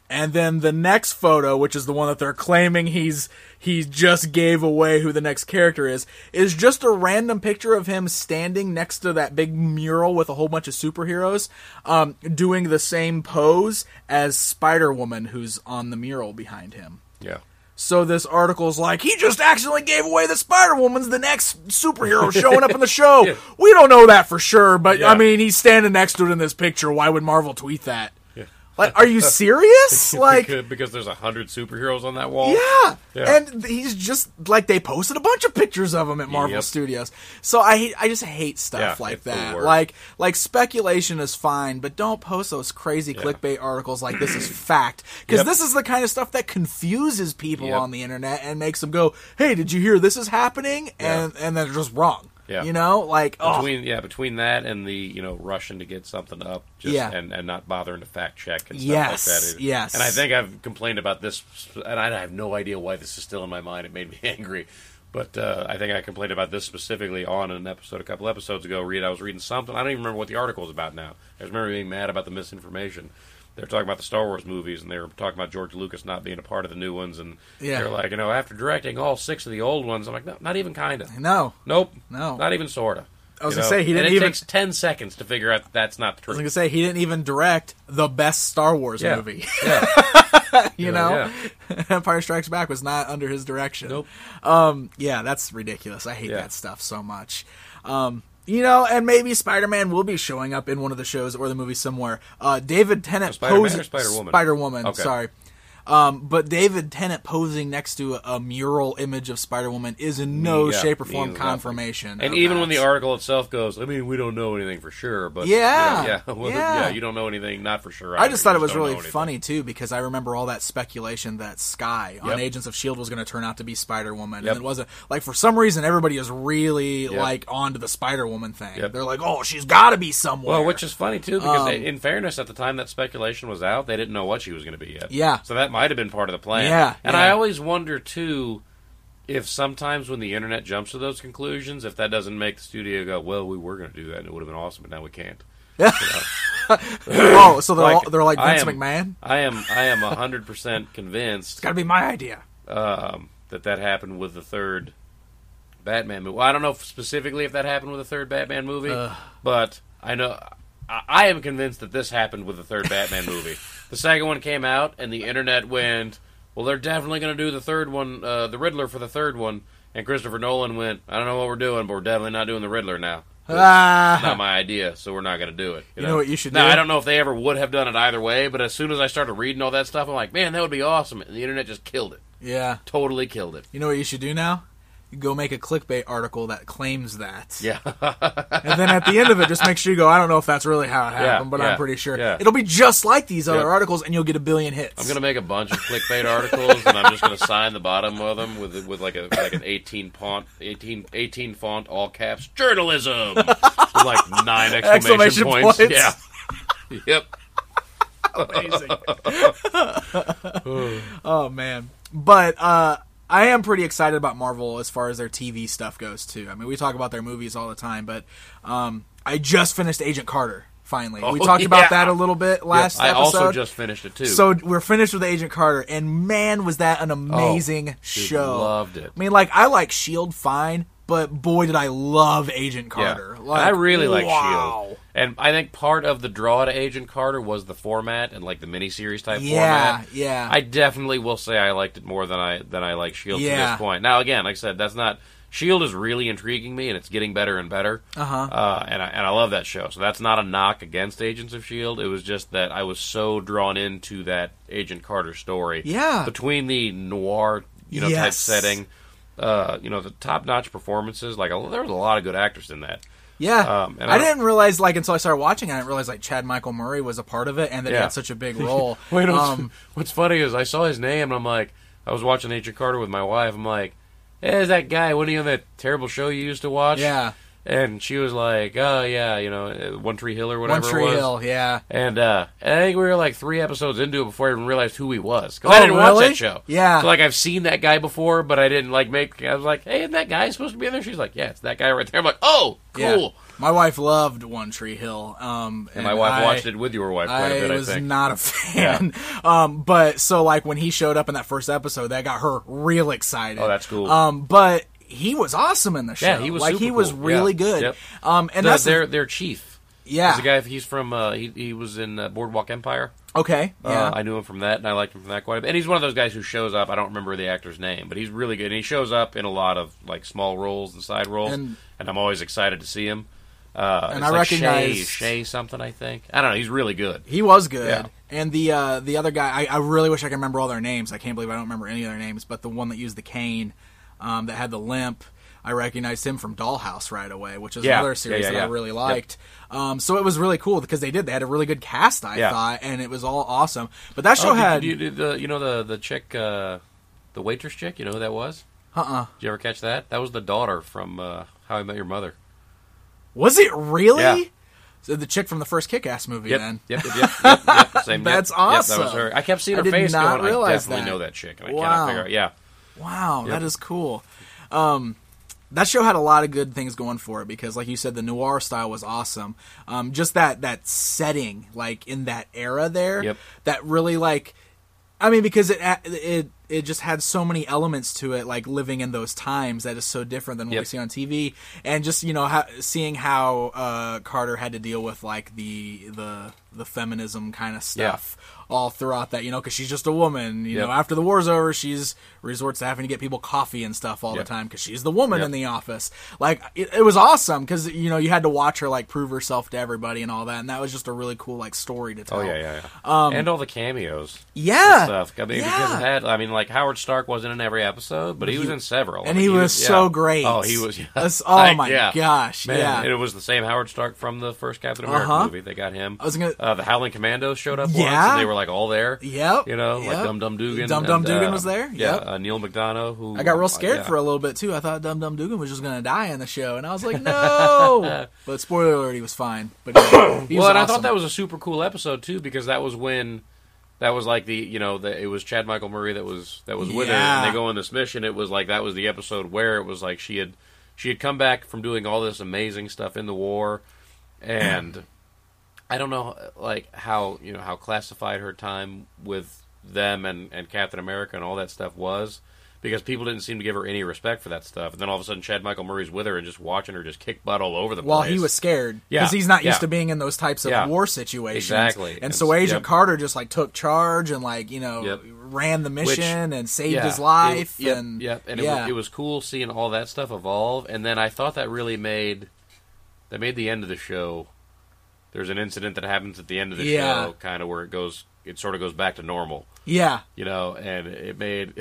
And then the next photo, which is the one that they're claiming he just gave away who the next character is just a random picture of him standing next to that big mural with a whole bunch of superheroes, doing the same pose as Spider-Woman, who's on the mural behind him. Yeah. So this article's like, he just accidentally gave away that Spider-Woman's the next superhero showing up in the show. Yeah. We don't know that for sure, but I mean, he's standing next to it in this picture. Why would Marvel tweet that? Like, are you serious? Like, because there's 100 superheroes on that wall. Yeah. And he's just like, they posted a bunch of pictures of him at Marvel Studios. So I just hate stuff like that. Like speculation is fine, but don't post those crazy clickbait articles like this is fact, because this is the kind of stuff that confuses people on the internet and makes them go, "Hey, did you hear this is happening?" And then they're just wrong. Yeah. You know, like between that and the rushing to get something up, and not bothering to fact check and stuff like that. Yes. And I think I've complained about this, and I have no idea why this is still in my mind. It made me angry, but I think I complained about this specifically on an episode a couple episodes ago. I was reading something. I don't even remember what the article was about now. I just remember being mad about the misinformation. They were talking about the Star Wars movies, and they were talking about George Lucas not being a part of the new ones, and they're like, after directing all 6 of the old ones, I'm like, no, not even kind of. No. Nope. No. Not even sort of. I was going to say, he didn't even... it takes 10 seconds to figure out that's not the truth. I was going to say, he didn't even direct the best Star Wars movie. Yeah. you know? Yeah. Empire Strikes Back was not under his direction. Nope. That's ridiculous. I hate that stuff so much. And maybe Spider-Man will be showing up in one of the shows or the movie somewhere. David Tennant posing... Spider-Woman? Spider-Woman, okay. Sorry. But David Tennant posing next to a mural image of Spider-Woman is in no shape or form confirmation. And even when the article itself goes, I mean, we don't know anything for sure, but... you don't know anything, not for sure. I just thought it was really funny, too, because I remember all that speculation that Skye on Agents of S.H.I.E.L.D. was going to turn out to be Spider-Woman. And it wasn't... Like, for some reason, everybody is really, onto the Spider-Woman thing. They're like, oh, she's got to be somewhere. Well, which is funny, too, because in fairness, at the time that speculation was out, they didn't know what she was going to be yet. Yeah. So that might have been part of the plan. And I always wonder, too, if sometimes when the internet jumps to those conclusions, if that doesn't make the studio go, well, we were going to do that and it would have been awesome, but now we can't. So they're like Vince McMahon? I am 100% convinced. It's got to be my idea. That happened with the third Batman movie. Well, I don't know specifically if that happened with the third Batman movie, but I know... I am convinced that this happened with the third Batman movie. The second one came out, and the internet went, well, they're definitely going to do the third one, the Riddler for the third one. And Christopher Nolan went, I don't know what we're doing, but we're definitely not doing the Riddler now. It's not my idea, so we're not going to do it. You know what you should do? Now, I don't know if they ever would have done it either way, but as soon as I started reading all that stuff, I'm like, man, that would be awesome. And the internet just killed it. Yeah. Totally killed it. You know what you should do now? You go make a clickbait article that claims that. Yeah. And then at the end of it, just make sure you go, I don't know if that's really how it happened, but I'm pretty sure. Yeah. It'll be just like these other articles, and you'll get 1 billion hits. I'm going to make a bunch of clickbait articles, and I'm just going to sign the bottom of them with like an 18 font, all caps, journalism! With like 9 exclamation points. Yeah. Yep. Amazing. Oh, man. But, I am pretty excited about Marvel as far as their TV stuff goes, too. I mean, we talk about their movies all the time, but I just finished Agent Carter, finally. We talked about that a little bit last episode. I also just finished it, too. So we're finished with Agent Carter, and man, was that an amazing show. Loved it. I mean, like, I like S.H.I.E.L.D. fine, but boy, did I love Agent Carter. Yeah. Like, I really like S.H.I.E.L.D. And I think part of the draw to Agent Carter was the format and like the miniseries type format. Yeah. I definitely will say I liked it more than I like S.H.I.E.L.D. to this point. Now, again, like I said, that's not... S.H.I.E.L.D. is really intriguing me, and it's getting better and better. And I love that show. So that's not a knock against Agents of S.H.I.E.L.D. It was just that I was so drawn into that Agent Carter story. Yeah. Between the noir, type setting, the top-notch performances. Like, there was a lot of good actors in that. Yeah, I didn't realize, until I started watching, I didn't realize, Chad Michael Murray was a part of it, and that he had such a big role. Wait, what's funny is I saw his name, and I'm like, I was watching Agent Carter with my wife, I'm like, hey, is that guy, wasn't he on that terrible show you used to watch? Yeah. And she was like, "Oh yeah, One Tree Hill or whatever." One Tree Hill, yeah. And I think we were like 3 episodes into it before I even realized who he was. Because I didn't watch that show. Yeah. So like I've seen that guy before, but I didn't like make. I was like, "Hey, isn't that guy supposed to be in there?" She's like, "Yeah, it's that guy right there." I'm like, "Oh, cool." Yeah. My wife loved One Tree Hill. And my wife watched it with your wife quite a bit, I think. I was not a fan. Yeah. But so like when he showed up in that first episode, that got her real excited. Oh, that's cool. But he was awesome in the show. Yeah, he was super he was cool. really good. Yep. And that's their chief. Yeah. He's a guy. He's from. He was in Boardwalk Empire. Okay. Yeah. I knew him from that, and I liked him from that quite a bit. And he's one of those guys who shows up. I don't remember the actor's name, but he's really good. And he shows up in a lot of like small roles and side roles, and I'm always excited to see him. And I recognize Shay something. I think I don't know. He's really good. He was good. Yeah. And the other guy, I really wish I could remember all their names. I can't believe I don't remember any of their names. But the one that used the cane, that had the limp, I recognized him from Dollhouse right away, which is another series that I really liked. Yep. So it was really cool because they had a really good cast, I thought, and it was all awesome. But that show had the chick, the waitress chick. You know who that was? Did you ever catch that? That was the daughter from How I Met Your Mother. Was it really? Yeah. So the chick from the first Kick-Ass movie, then. Yep. Same. That's awesome. That was her. I kept seeing her face going, I definitely know that chick. And I cannot figure out. Yeah. Wow, that is cool. That show had a lot of good things going for it because, like you said, the noir style was awesome. Just that setting, like, in that era there, that really, like... I mean, because it just had so many elements to it, like living in those times that is so different than what we see on TV, and just seeing how Carter had to deal with like the feminism kind of stuff all throughout that, because she's just a woman. After the war's over, she's resorts to having to get people coffee and stuff all the time because she's the woman in the office. Like it was awesome because you had to watch her like prove herself to everybody and all that, and that was just a really cool like story to tell. Oh yeah. And all the cameos. Yeah. Stuff. I mean, because it had. I mean, like Howard Stark wasn't in every episode, but he was in several, and he was so great. Oh, he was. Oh my gosh, man! Yeah. And it was the same Howard Stark from the first Captain America movie. They got him. The Howling Commandos showed up once, and they were like all there. Yep. Like Dum Dum Dugan. Dum Dum Dugan was there. Yeah. Neil McDonough. Who I got real scared for a little bit too. I thought Dum Dum Dugan was just going to die in the show, and I was like, no. But spoiler alert, he was fine. But he was and awesome. I thought that was a super cool episode too because that was when. That was like it was Chad Michael Murray that was with her, and they go on this mission. It was like that was the episode where it was like she had come back from doing all this amazing stuff in the war, and I don't know like how classified her time with them and Captain America and all that stuff was. Because people didn't seem to give her any respect for that stuff. And then all of a sudden, Chad Michael Murray's with her and just watching her just kick butt all over the place. Well, he was scared. Because he's not used to being in those types of war situations. Exactly. And so Agent Carter just, like, took charge and, like, ran the mission and saved his life. And it was cool seeing all that stuff evolve. And then I thought that really made the end of the show. There's an incident that happens at the end of the show, kind of where it sort of goes back to normal. Yeah. And it made...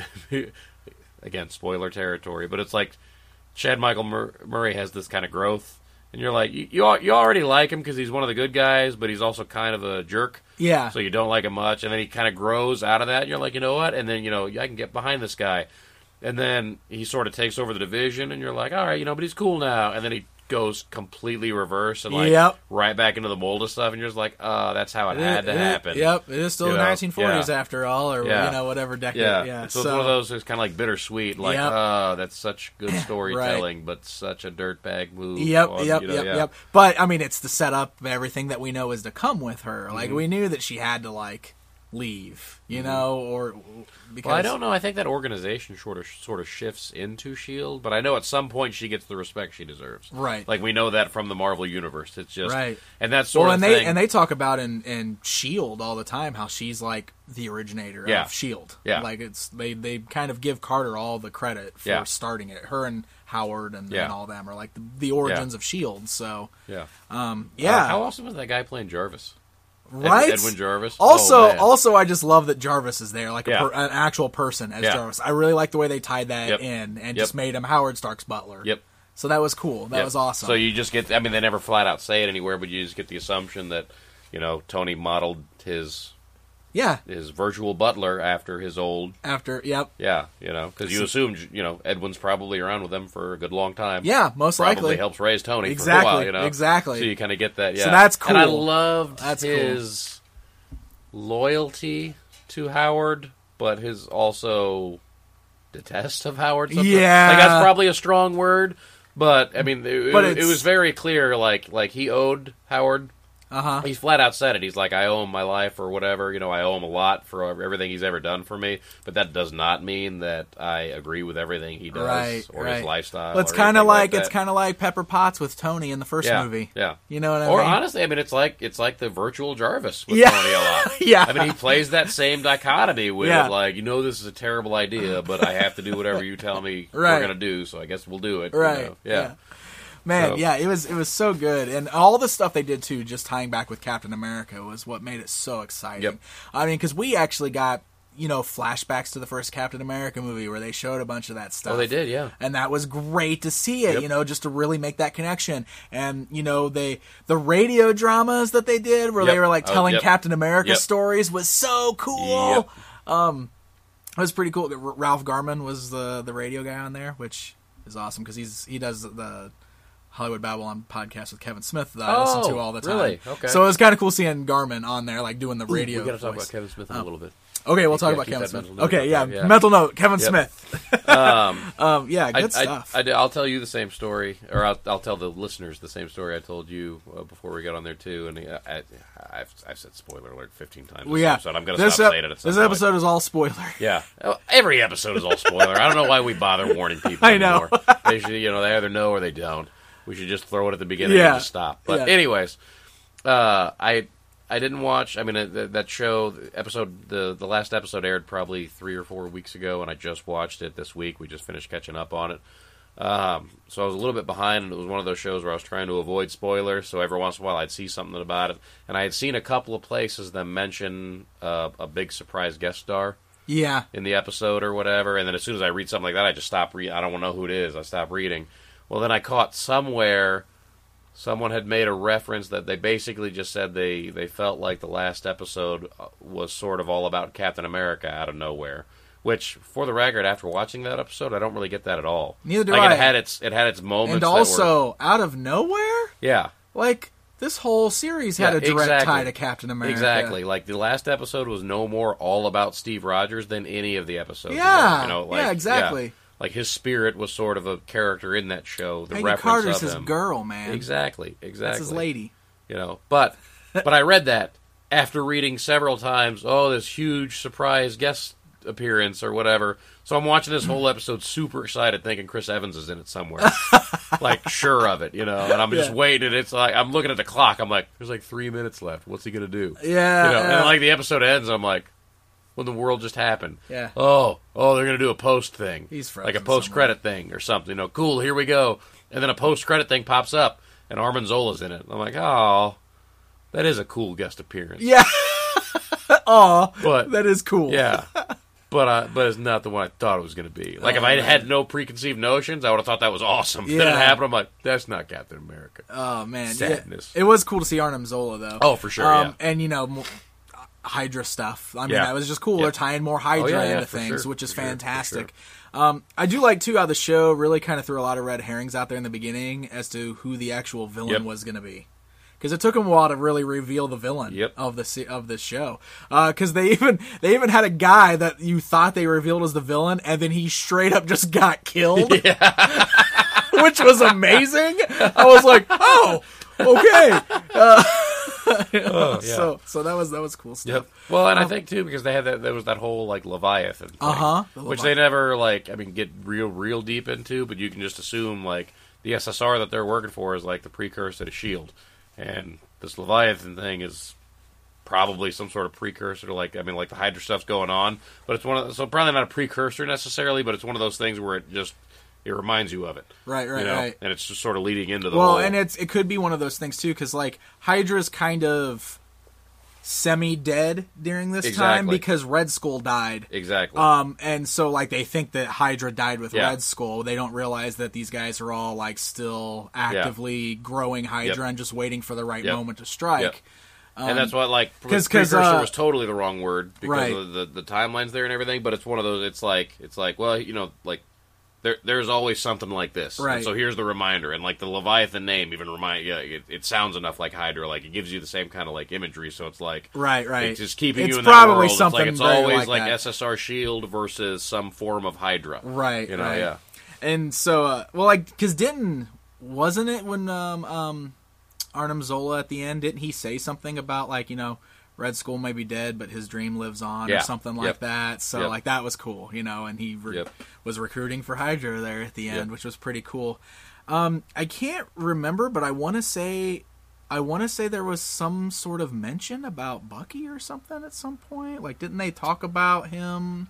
Again, spoiler territory, but it's like Chad Michael Murray has this kind of growth, and you're like, you already like him because he's one of the good guys, but he's also kind of a jerk. Yeah. So you don't like him much, and then he kind of grows out of that, and you're like, you know what? And then, I can get behind this guy. And then he sort of takes over the division, and you're like, all right, but he's cool now. And then he goes completely reverse and right back into the mold of stuff, and you're just like, that's how it had to happen. Yep, it is still the 1940s after all, or whatever decade. Yeah. So it's one of those that's kind of like bittersweet, like, that's such good storytelling, but such a dirtbag move. Yep. But I mean, it's the setup of everything that we know is to come with her. Like we knew that she had to like leave, or because I don't know. I think that organization sort of shifts into S.H.I.E.L.D., but I know at some point she gets the respect she deserves. Right. Like we know that from the Marvel universe. It's just right, and that's sort of thing. And they talk about in S.H.I.E.L.D. all the time how she's like the originator of S.H.I.E.L.D. Yeah. Like it's they kind of give Carter all the credit for starting it. Her and Howard and all them are like the origins of S.H.I.E.L.D. So how awesome was that guy playing Jarvis? Right, Edwin Jarvis. Also, I just love that Jarvis is there, like an actual person as Jarvis. I really like the way they tied that in and just made him Howard Stark's butler. Yep. So that was cool. That was awesome. So you just get, I mean, they never flat out say it anywhere, but you just get the assumption that, Tony modeled his Yeah. his virtual butler after his old. Yep. Yeah, because you assumed, Edwin's probably around with them for a good long time. Yeah, most probably likely. Helps raise Tony Exactly, for a while, exactly. So you kind of get that, yeah. So that's cool. And I loved That's his loyalty to Howard, but his also detest of Howard. Sometimes. Yeah. Like, that's probably a strong word, but, I mean, it was very clear, like he owed Howard. Uh-huh. He flat out said it. He's like, I owe him my life or whatever. I owe him a lot for everything he's ever done for me. But that does not mean that I agree with everything he does or his lifestyle. Well, it's kind of like Pepper Potts with Tony in the first movie. Yeah, you know what I mean. Or honestly, I mean, it's like the virtual Jarvis with Tony a lot. Yeah, I mean, he plays that same dichotomy with like, this is a terrible idea, but I have to do whatever you tell me we're gonna do. So I guess we'll do it. Right. Yeah. Man, it was so good, and all the stuff they did too, just tying back with Captain America, was what made it so exciting. Yep. I mean, because we actually got flashbacks to the first Captain America movie where they showed a bunch of that stuff. Oh, they did, yeah. And that was great to see it, just to really make that connection. And the radio dramas that they did where they were like telling Captain America stories was so cool. It was pretty cool. Ralph Garman was the radio guy on there, which is awesome because he does the Hollywood Babylon podcast with Kevin Smith that I listen to all the time. Really? Okay. So it was kind of cool seeing Garman on there, like doing the radio. We got to talk voice. about Kevin Smith in a little bit. Okay, we'll talk about Kevin Smith. Okay, mental note. Kevin Smith. Good stuff. I'll tell you the same story, or I'll tell the listeners the same story I told you before we got on there too. And I've said spoiler alert 15 times. This episode. I'm going to stop saying it. At some this episode is all spoiler. Yeah, every episode is all spoiler. I don't know why we bother warning people anymore. They should, they either know or they don't. We should just throw it at the beginning and just stop. But anyways, I didn't watch. I mean, that show episode. The last episode aired probably 3 or 4 weeks ago, and I just watched it this week. We just finished catching up on it. So I was a little bit behind, and it was one of those shows where I was trying to avoid spoilers. So every once in a while, I'd see something about it, and I had seen a couple of places them mention a big surprise guest star. Yeah. In the episode or whatever, and then as soon as I read something like that, I just stop reading. I don't want to know who it is. I stop reading. Well, then I caught somewhere someone had made a reference that they basically just said they felt like the last episode was sort of all about Captain America out of nowhere. Which, for the record, after watching that episode, I don't really get that at all. Neither do I. It had its moments. And also, out of nowhere? Yeah. Like, this whole series had a direct tie to Captain America. Exactly. Like, the last episode was no more all about Steve Rogers than any of the episodes. Yeah, exactly. Yeah. Like, his spirit was sort of a character in that show. The Peggy reference Carter's of him. his girl, man. Exactly. That's his lady. But I read that after reading several times, this huge surprise guest appearance or whatever. So I'm watching this whole episode super excited, thinking Chris Evans is in it somewhere. Like, sure of it, and I'm just waiting. It's like, I'm looking at the clock. I'm like, there's like 3 minutes left. What's he going to do? Yeah. And like the episode ends, I'm like, when the world just happened. Yeah. Oh, they're going to do a post thing. He's frozen like a post-credit thing or something. Cool, here we go. And then a post-credit thing pops up, and Armin Zola's in it. I'm like, oh, that is a cool guest appearance. Yeah. Oh, but that is cool. Yeah. But it's not the one I thought it was going to be. Like, if I had no preconceived notions, I would have thought that was awesome. Yeah. Then it happened, I'm like, that's not Captain America. Oh, man. Sadness. Yeah. It was cool to see Arnim Zola, though. Oh, for sure, yeah. And, Hydra stuff. I mean, that was just cool. They're tying more Hydra into things, which is fantastic. Sure. I do like, too, how the show really kind of threw a lot of red herrings out there in the beginning as to who the actual villain was going to be. Because it took them a while to really reveal the villain of this show. Because they even had a guy that you thought they revealed as the villain, and then he straight up just got killed. Yeah. Which was amazing. I was like, oh, okay. So that was cool stuff. Yep. Well, and I think too because they had there was that whole like Leviathan thing, which they never get real deep into, but you can just assume like the SSR that they're working for is like the precursor to SHIELD, and this Leviathan thing is probably some sort of precursor to like the Hydra stuff's going on, but it's so probably not a precursor necessarily, but it's one of those things where it reminds you of it. Right. And it's just sort of leading into the whole... Well, and it could be one of those things, too, because, like, Hydra's kind of semi-dead during this time because Red Skull died. Exactly. And so, like, they think that Hydra died with Red Skull. They don't realize that these guys are all, like, still actively growing Hydra and just waiting for the right moment to strike. And that's what, like, precursor was totally the wrong word because of the timelines there and everything. But it's one of those. It's like, well, you know, like there's always something like this. Right. And so here's the reminder, and like the Leviathan name even it sounds enough like Hydra. Like it gives you the same kind of like imagery. So it's like right. It's just keeping it's you in that world. It's probably something it's always like SSR Shield versus some form of Hydra. Right. You know. Right. Yeah. And so, because wasn't it when Arnim Zola at the end, didn't he say something about, like, you know, Red Skull may be dead, but his dream lives on, or something like that? So, like, that was cool, you know, and he was recruiting for Hydra there at the end, which was pretty cool. I can't remember, but I want to say there was some sort of mention about Bucky or something at some point. Like, didn't they talk about him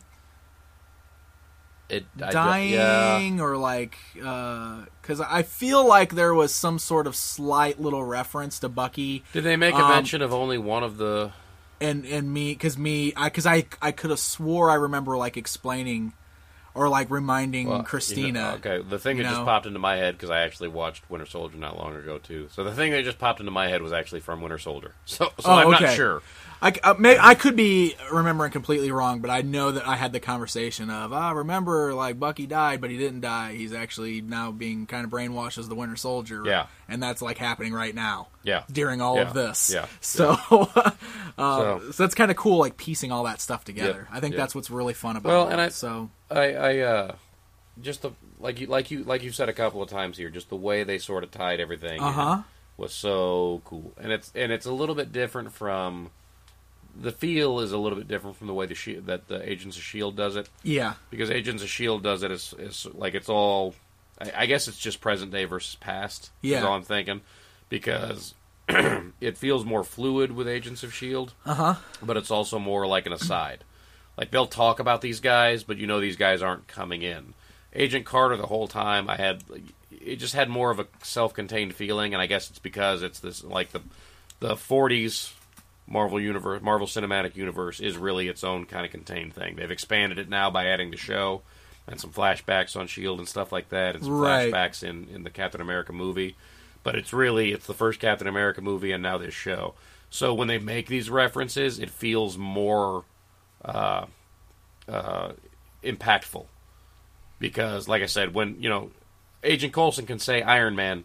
dying or like because I feel like there was some sort of slight little reference to Bucky. Did they make a mention of only one of the and me because I could have swore I remember like explaining or like reminding Christina. Okay, the thing that just popped into my head because I actually watched Winter Soldier not long ago too. So the thing that just popped into my head was actually from Winter Soldier. So I'm not sure. I could be remembering completely wrong, but I know that I had the conversation of, remember, like, Bucky died, but he didn't die. He's actually now being kind of brainwashed as the Winter Soldier. Yeah. And that's, like, happening right now. Yeah. During all of this. Yeah. So that's kind of cool, like, piecing all that stuff together. I think that's what's really fun about it. I just the like you've said a couple of times here, just the way they sort of tied everything in was so cool. And it's a little bit different from... The feel is a little bit different from the way that the Agents of S.H.I.E.L.D. does it. Yeah. Because Agents of S.H.I.E.L.D. does it is like it's all... I guess it's just present day versus past. Yeah. Is all I'm thinking. Because it feels more fluid with Agents of S.H.I.E.L.D. But it's also more like an aside. Like they'll talk about these guys, but you know these guys aren't coming in. Agent Carter the whole time, it just had more of a self-contained feeling, and I guess it's because it's this like the 40s... Marvel Cinematic Universe is really its own kind of contained thing. They've expanded it now by adding the show and some flashbacks on S.H.I.E.L.D. and stuff like that, and some flashbacks in the Captain America movie. But it's the first Captain America movie and now this show. So when they make these references, it feels more impactful. Because, like I said, when, you know, Agent Coulson can say Iron Man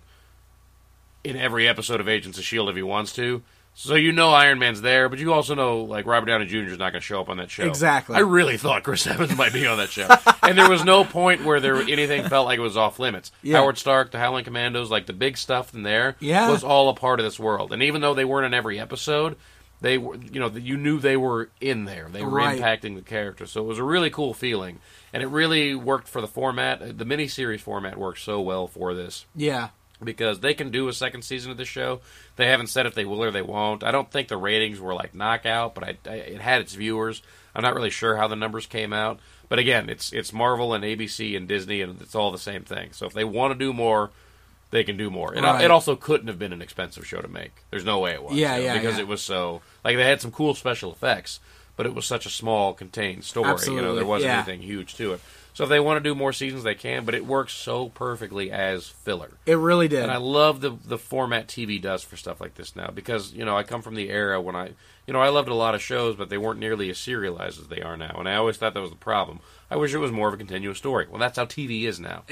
in every episode of Agents of S.H.I.E.L.D. if he wants to. So you know Iron Man's there, but you also know like Robert Downey Jr. is not going to show up on that show. Exactly. I really thought Chris Evans might be on that show. And there was no point where anything felt like it was off limits. Yeah. Howard Stark, the Howling Commandos, like the big stuff in there was all a part of this world. And even though they weren't in every episode, they were, you know, you knew they were in there. They were impacting the character. So it was a really cool feeling. And it really worked for the format. The miniseries format worked so well for this. Yeah. Because they can do a second season of the show. They haven't said if they will or they won't. I don't think the ratings were like knockout, but it had its viewers. I'm not really sure how the numbers came out. But again, it's Marvel and ABC and Disney, and it's all the same thing. So if they want to do more, they can do more. And it also couldn't have been an expensive show to make. There's no way it was. Because it was so... Like, they had some cool special effects, but it was such a small, contained story. Absolutely. You know, there wasn't anything huge to it. So if they want to do more seasons, they can, but it works so perfectly as filler. It really did. And I love the format TV does for stuff like this now, because, you know, I come from the era when I loved a lot of shows, but they weren't nearly as serialized as they are now, and I always thought that was the problem. I wish it was more of a continuous story. Well, that's how TV is now.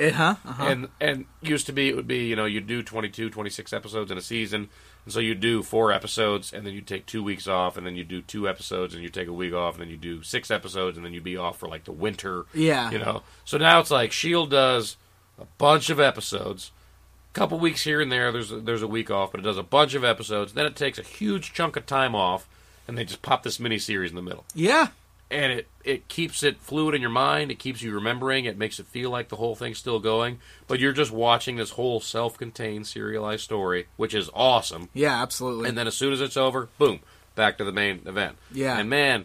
And used to be, it would be, you know, you'd do 22, 26 episodes in a season, and so you'd do 4 episodes, and then you'd take 2 weeks off, and then you'd do 2 episodes, and you'd take a week off, and then you'd do 6 episodes, and then you'd be off for, like, the winter. Yeah. You know? So now it's like S.H.I.E.L.D. does a bunch of episodes, a couple weeks here and there, there's a week off, but it does a bunch of episodes, then it takes a huge chunk of time off, and they just pop this miniseries in the middle. Yeah. And it keeps it fluid in your mind. It keeps you remembering. It makes it feel like the whole thing's still going. But you're just watching this whole self-contained, serialized story, which is awesome. Yeah, absolutely. And then as soon as it's over, boom, back to the main event. Yeah. And man,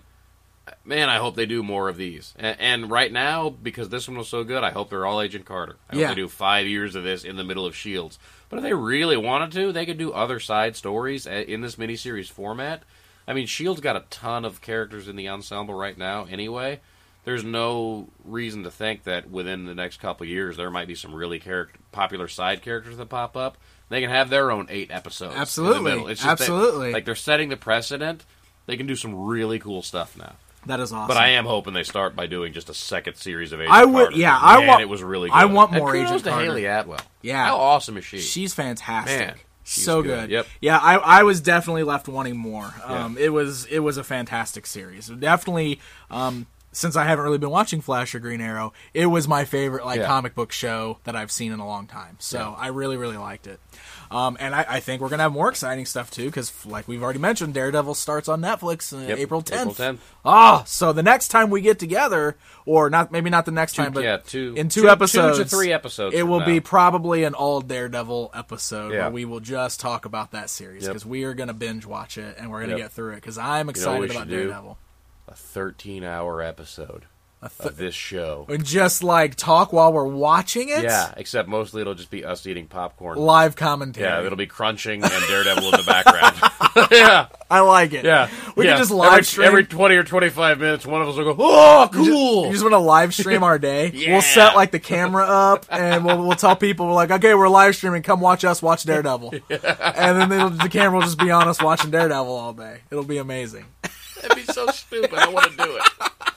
I hope they do more of these. And right now, because this one was so good, I hope they're all Agent Carter. I hope they do 5 years of this in the middle of S.H.I.E.L.D.'s. But if they really wanted to, they could do other side stories in this miniseries format. I mean, S.H.I.E.L.D.'s got a ton of characters in the ensemble right now anyway. there's no reason to think that within the next couple of years there might be some really popular side characters that pop up. They can have their own 8 episodes. Absolutely. In the middle. It's just Absolutely. like they're setting the precedent. They can do some really cool stuff now. That is awesome. But I am hoping they start by doing just a second series of Agent I would, Carter. yeah. Man, it was really good. I want and more kudos Agent to Carter. Haley Atwell. Yeah. How awesome is she? She's fantastic. Man, she's so good. good. Yep. Yeah, I was definitely left wanting more. Yeah. It was a fantastic series. Definitely, since I haven't really been watching Flash or Green Arrow, it was my favorite comic book show that I've seen in a long time. So I really, really liked it. And I think we're going to have more exciting stuff, too, because, like we've already mentioned, Daredevil starts on Netflix April 10th. April 10th. Oh, so the next time we get together, or maybe not the next time, but in two episodes. 2 to 3 episodes. It will now. be probably an all Daredevil episode Yeah. where we will just talk about that series, because we are going to binge watch it, and we're going to get through it, because I'm excited about Daredevil. A 13-hour episode of this show. And just, like, talk while we're watching it? Yeah, except mostly it'll just be us eating popcorn. Live commentary. Yeah, it'll be crunching and Daredevil in the background. Yeah. I like it. Yeah. We can just live stream. Every 20 or 25 minutes, one of us will go, oh, cool! You just want to live stream our day? Yeah. We'll set, like, the camera up, and we'll tell people, we're like, okay, we're live streaming, come watch us watch Daredevil. And then the camera will just be on us watching Daredevil all day. It'll be amazing. That'd be so stupid. I want to do it.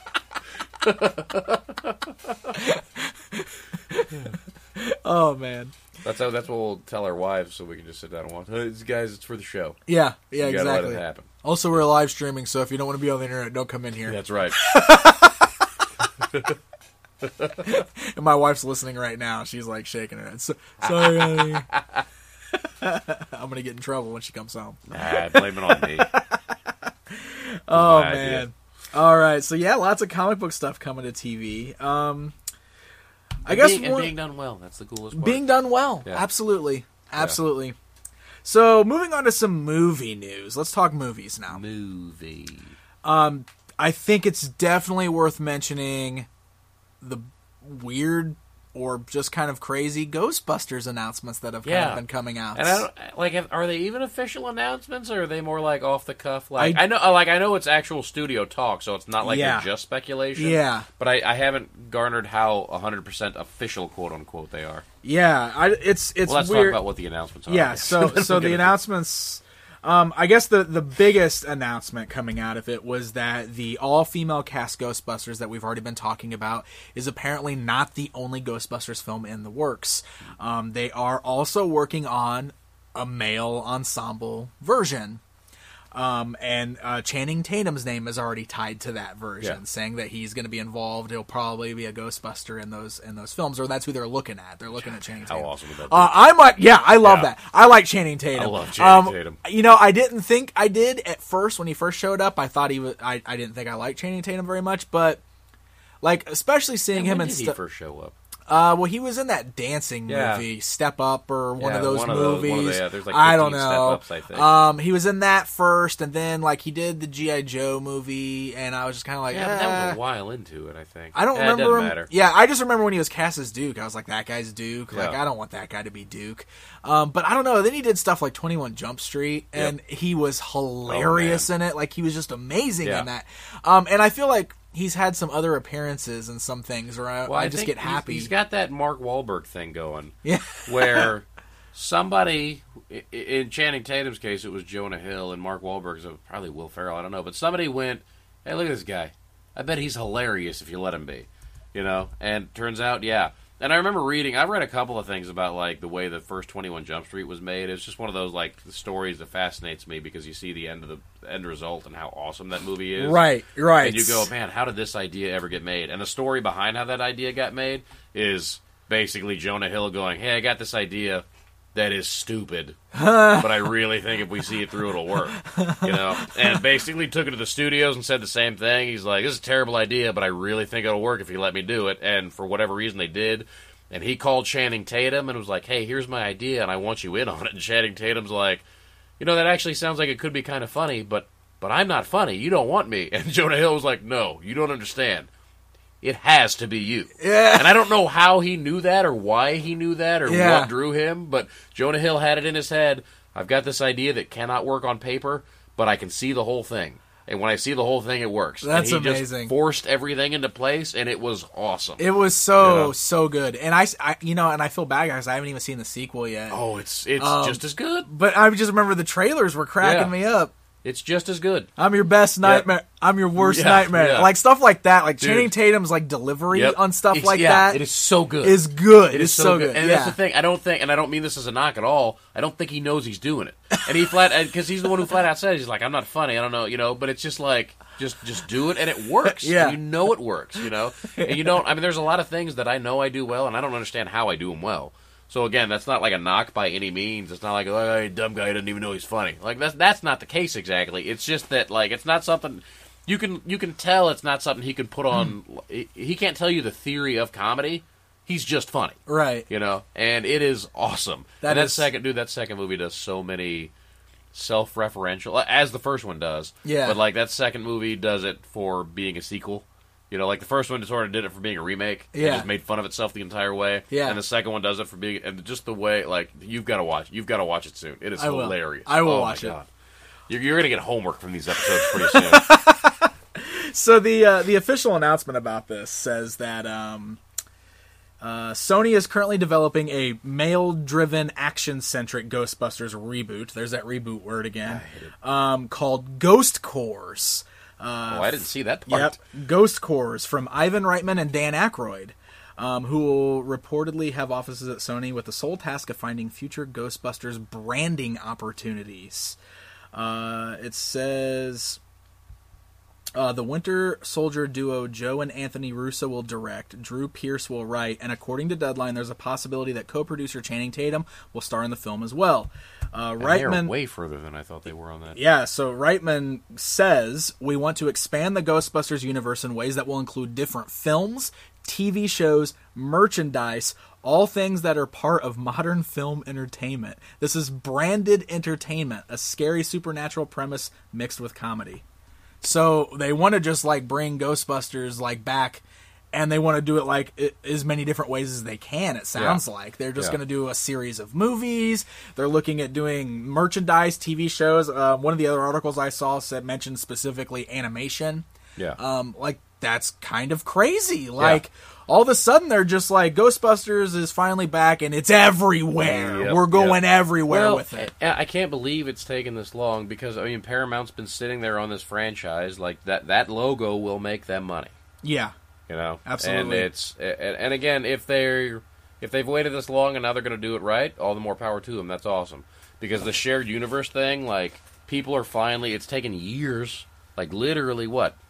Oh man, that's what we'll tell our wives, so we can just sit down and watch. Hey, guys, it's for the show. Yeah, you gotta exactly. let it happen. Also, we're live streaming, so if you don't want to be on the internet, don't come in here. That's right. And my wife's listening right now. She's like shaking her head. Sorry, honey. I'm gonna get in trouble when she comes home. Blame it on me. Oh man. All right, so yeah, lots of comic book stuff coming to TV. I guess being done well. That's the coolest part. Being done well, absolutely. So moving on to some movie news. Let's talk movies now. I think it's definitely worth mentioning the weird or just kind of crazy Ghostbusters announcements that have kind of been coming out. And I don't, are they even official announcements, or are they more like off the cuff? Like I know it's actual studio talk, so it's not like they're just speculation. Yeah, but I haven't garnered how 100% official, quote unquote, they are. Yeah, it's let's weird. talk about what the announcements are. Yeah, so the announcements. I guess the biggest announcement coming out of it was that the all-female cast Ghostbusters that we've already been talking about is apparently not the only Ghostbusters film in the works. They are also working on a male ensemble version. And Channing Tatum's name is already tied to that version, saying that he's going to be involved. He'll probably be a Ghostbuster in those films, or that's who they're looking at. They're looking at Channing Tatum. How awesome would that I be? I love that. I like Channing Tatum. I love Channing Tatum. You know, I didn't think I did at first when he first showed up. I thought he was. I didn't think I liked Channing Tatum very much, but like especially seeing him when in did he first show up? Well, he was in that dancing movie, Step Up, or one of those movies. There's like 15 I don't know. Step Ups, I think. He was in that first, and then like he did the G.I. Joe movie, and I was just kind of like, but that was a while into it, I think. I don't remember it doesn't him. Matter. Yeah, I just remember when he was cast as Duke. I was like, that guy's Duke. Like, I don't want that guy to be Duke. But I don't know. Then he did stuff like 21 Jump Street, and he was hilarious in it. Like, he was just amazing in that. And I feel like he's had some other appearances and some things where I just get happy. He's got that Mark Wahlberg thing going. Yeah. Where somebody, in Channing Tatum's case, it was Jonah Hill, and Mark Wahlberg's probably Will Ferrell, I don't know. But somebody went, hey, look at this guy. I bet he's hilarious if you let him be. You know? And turns out, And I remember I've read a couple of things about, like, the way the first 21 Jump Street was made. It's just one of those, like, stories that fascinates me because you see the end result and how awesome that movie is. Right. And you go, man, how did this idea ever get made? And the story behind how that idea got made is basically Jonah Hill going, hey, I got this idea that is stupid, but I really think if we see it through, it'll work. You know? And basically took it to the studios and said the same thing. He's like, this is a terrible idea, but I really think it'll work if you let me do it. And for whatever reason, they did. And he called Channing Tatum and was like, hey, here's my idea, and I want you in on it. And Channing Tatum's like, you know, that actually sounds like it could be kind of funny, but I'm not funny. You don't want me. And Jonah Hill was like, no, you don't understand. It has to be you. Yeah. And I don't know how he knew that or why he knew that or what drew him, but Jonah Hill had it in his head. I've got this idea that cannot work on paper, but I can see the whole thing. And when I see the whole thing, it works. That's and he amazing. Just forced everything into place, and it was awesome. It was so good. And I and I feel bad, guys. I haven't even seen the sequel yet. Oh, it's just as good. But I just remember the trailers were cracking me up. It's just as good. I'm your best nightmare. I'm your worst nightmare. Yeah. Like stuff like that. Like Channing Tatum's like delivery on stuff like that. It is so good. Is good. It is so good. And that's the thing. I don't think, and I don't mean this as a knock at all. I don't think he knows he's doing it. And he because he's the one who flat out says he's like, I'm not funny. I don't know, But it's just like just do it, and it works. Yeah. You know it works. And you don't. I mean, there's a lot of things that I know I do well, and I don't understand how I do them well. So again, that's not like a knock by any means. It's not like, oh, dumb guy doesn't even know he's funny. Like that's not the case exactly. It's just that like it's not something you can tell. It's not something he can put on. He can't tell you the theory of comedy. He's just funny, right? And it is awesome. That second movie does so many self-referential, as the first one does. Yeah. But like that second movie does it for being a sequel. Like the first one sort of did it for being a remake. Yeah. It just made fun of itself the entire way. Yeah. And the second one does it for being, and just the way, like, you've got to watch it soon. It is hilarious. I will watch it. You're going to get homework from these episodes pretty soon. So the official announcement about this says that Sony is currently developing a male-driven, action-centric Ghostbusters reboot. There's that reboot word again. Called Ghost Corps. I didn't see that part. Yep, Ghost Corps from Ivan Reitman and Dan Aykroyd, who will reportedly have offices at Sony with the sole task of finding future Ghostbusters branding opportunities. It says the Winter Soldier duo Joe and Anthony Russo will direct, Drew Pearce will write, and according to Deadline, there's a possibility that co-producer Channing Tatum will star in the film as well. Reitman, they're way further than I thought they were on that. Yeah, so Reitman says, we want to expand the Ghostbusters universe in ways that will include different films, TV shows, merchandise, all things that are part of modern film entertainment. This is branded entertainment, a scary supernatural premise mixed with comedy. So they want to just like bring Ghostbusters like back, and they want to do it like as many different ways as they can, it sounds like. They're just going to do a series of movies. They're looking at doing merchandise, TV shows. One of the other articles I saw mentioned specifically animation. Yeah. Like, that's kind of crazy. Like, all of a sudden, they're just like, Ghostbusters is finally back, and it's everywhere. Yep, We're going everywhere with it. I can't believe it's taken this long, because, I mean, Paramount's been sitting there on this franchise. Like, that logo will make them money. Yeah. Absolutely. And again, if they've waited this long and now they're going to do it right, all the more power to them. That's awesome, because the shared universe thing, like, people are finally. It's taken years, like literally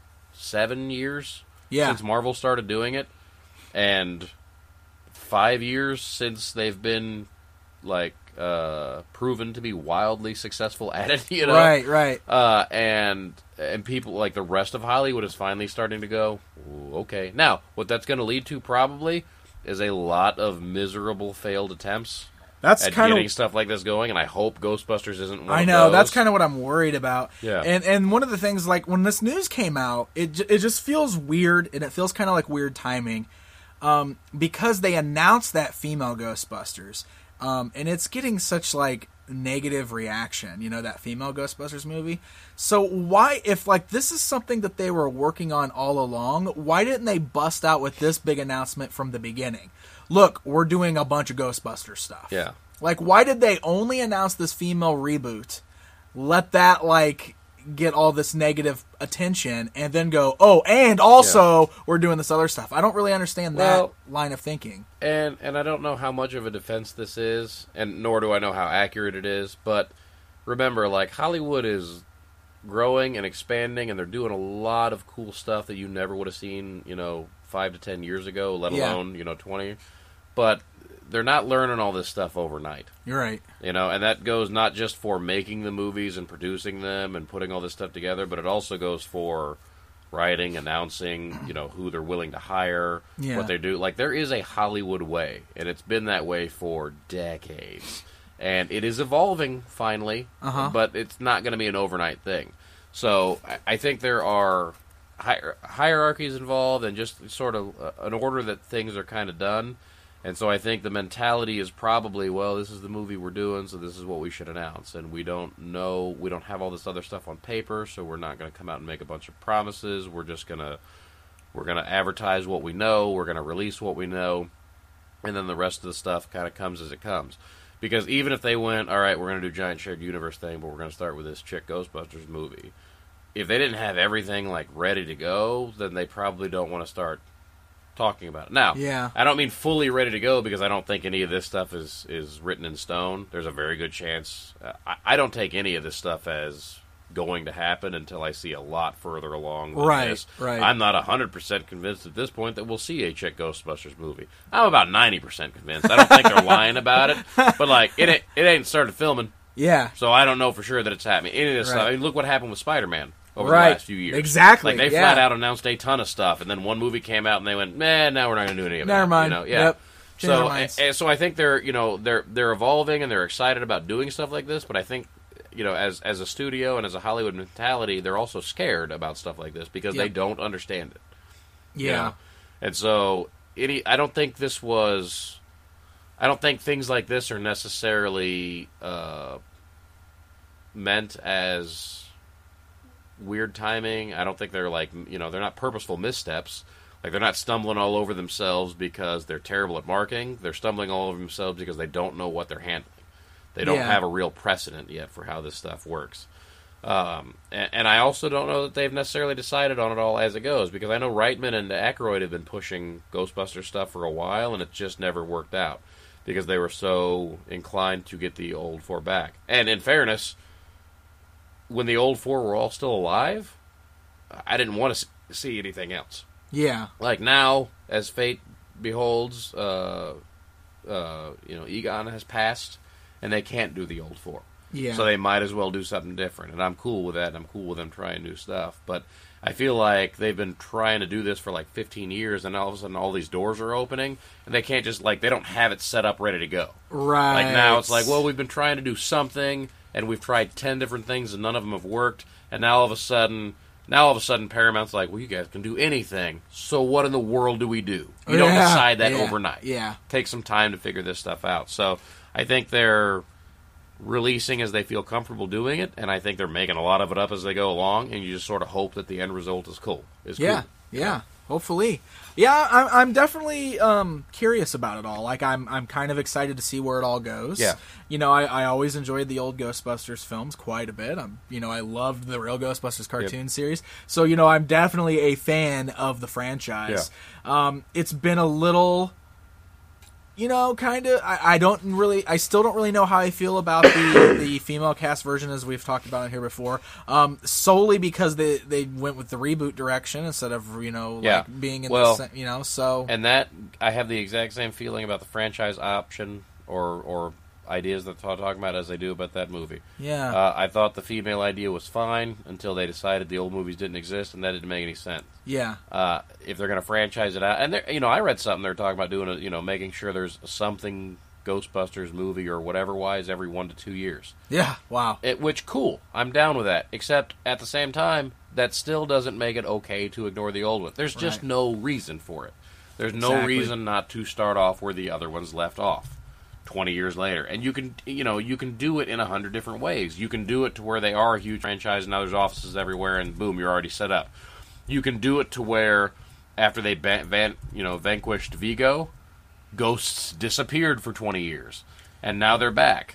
7 years since Marvel started doing it, and 5 years since they've been like proven to be wildly successful at it. Right. And people like the rest of Hollywood is finally starting to go, ooh, okay. Now, what that's going to lead to probably is a lot of miserable failed attempts at getting stuff like this going, and I hope Ghostbusters isn't one of those. I know, that's kind of what I'm worried about. Yeah. And one of the things, like, when this news came out, it just feels weird, and it feels kind of like weird timing, because they announced that female Ghostbusters, and it's getting such, like, negative reaction, that female Ghostbusters movie. So why, if like this is something that they were working on all along, why didn't they bust out with this big announcement from the beginning? Look, we're doing a bunch of Ghostbuster stuff. Yeah. Like, why did they only announce this female reboot, let that like get all this negative attention, and then go, oh, and also we're doing this other stuff? I don't really understand that line of thinking. And I don't know how much of a defense this is, and nor do I know how accurate it is, but remember, like, Hollywood is growing and expanding, and they're doing a lot of cool stuff that you never would have seen, 5 to 10 years ago, let alone, 20. But they're not learning all this stuff overnight. You're right. And that goes not just for making the movies and producing them and putting all this stuff together, but it also goes for writing, announcing, who they're willing to hire, what they do. Like, there is a Hollywood way, and it's been that way for decades. And it is evolving, finally, but it's not going to be an overnight thing. So I think there are hierarchies involved, and just sort of an order that things are kind of done. And so I think the mentality is probably, well, this is the movie we're doing, so this is what we should announce. And we don't know, we don't have all this other stuff on paper, so we're not going to come out and make a bunch of promises. We're just going to, advertise what we know, we're going to release what we know, and then the rest of the stuff kind of comes as it comes. Because even if they went, all right, we're going to do giant shared universe thing, but we're going to start with this Chick Ghostbusters movie. If they didn't have everything, like, ready to go, then they probably don't want to start talking about it. Now, I don't mean fully ready to go because I don't think any of this stuff is written in stone. There's a very good chance. I don't take any of this stuff as going to happen until I see a lot further along than this. Right. I'm not 100% convinced at this point that we'll see a Chick Ghostbusters movie. I'm about 90% convinced. I don't think they're lying about it, but like it ain't started filming. Yeah. So I don't know for sure that it's happening. Any of this stuff. I mean, look what happened with Spider-Man over the last few years. Exactly. Like, they flat out announced a ton of stuff, and then one movie came out, and they went, man, now we're not going to do any of it. Never mind. You know? Yeah. Yep. So I think they're evolving, and they're excited about doing stuff like this, but I think, as a studio and as a Hollywood mentality, they're also scared about stuff like this because they don't understand it. Yeah. And so, I don't think things like this are necessarily meant as weird timing. I don't think they're like, they're not purposeful missteps. Like, they're not stumbling all over themselves because they're terrible at marketing. They're stumbling all over themselves because they don't know what they're handling. They don't have a real precedent yet for how this stuff works. And I also don't know that they've necessarily decided on it all as it goes, because I know Reitman and Aykroyd have been pushing Ghostbusters stuff for a while, and it just never worked out because they were so inclined to get the old four back. And in fairness, when the old four were all still alive, I didn't want to see anything else. Yeah. Like now, as fate beholds, Egon has passed, and they can't do the old four. Yeah. So they might as well do something different, and I'm cool with that, and I'm cool with them trying new stuff. But I feel like they've been trying to do this for like 15 years, and all of a sudden all these doors are opening, and they can't just, like, they don't have it set up ready to go. Right. Like now it's like, well, we've been trying to do something, and we've tried 10 different things, and none of them have worked, and now all of a sudden Paramount's like, well, you guys can do anything, so what in the world do we do? You don't decide that overnight. Yeah. Take some time to figure this stuff out. So I think they're releasing as they feel comfortable doing it, and I think they're making a lot of it up as they go along, and you just sort of hope that the end result is cool. Yeah. Hopefully. Yeah, I'm definitely curious about it all. Like, I'm kind of excited to see where it all goes. Yeah. I always enjoyed the old Ghostbusters films quite a bit. I loved the real Ghostbusters cartoon series. So, I'm definitely a fan of the franchise. Yeah. It's been a little, kind of, I still don't really know how I feel about the female cast version, as we've talked about it here before, solely because they went with the reboot direction instead of, being in the, so. And that, I have the exact same feeling about the franchise option or ideas that they're talking about as they do about that movie. Yeah. I thought the female idea was fine until they decided the old movies didn't exist, and that didn't make any sense. Yeah. If they're going to franchise it out, and I read something they were talking about doing, making sure there's something Ghostbusters movie or whatever wise every 1 to 2 years. Yeah. Wow. Which cool, I'm down with that. Except at the same time, that still doesn't make it okay to ignore the old one. There's just no reason for it. There's no reason not to start off where the other ones left off 20 years later. And you can do it in 100 different ways. You can do it to where they are a huge franchise and now there's offices everywhere and boom, you're already set up. You can do it to where after they vanquished Vigo, ghosts disappeared for 20 years and now they're back.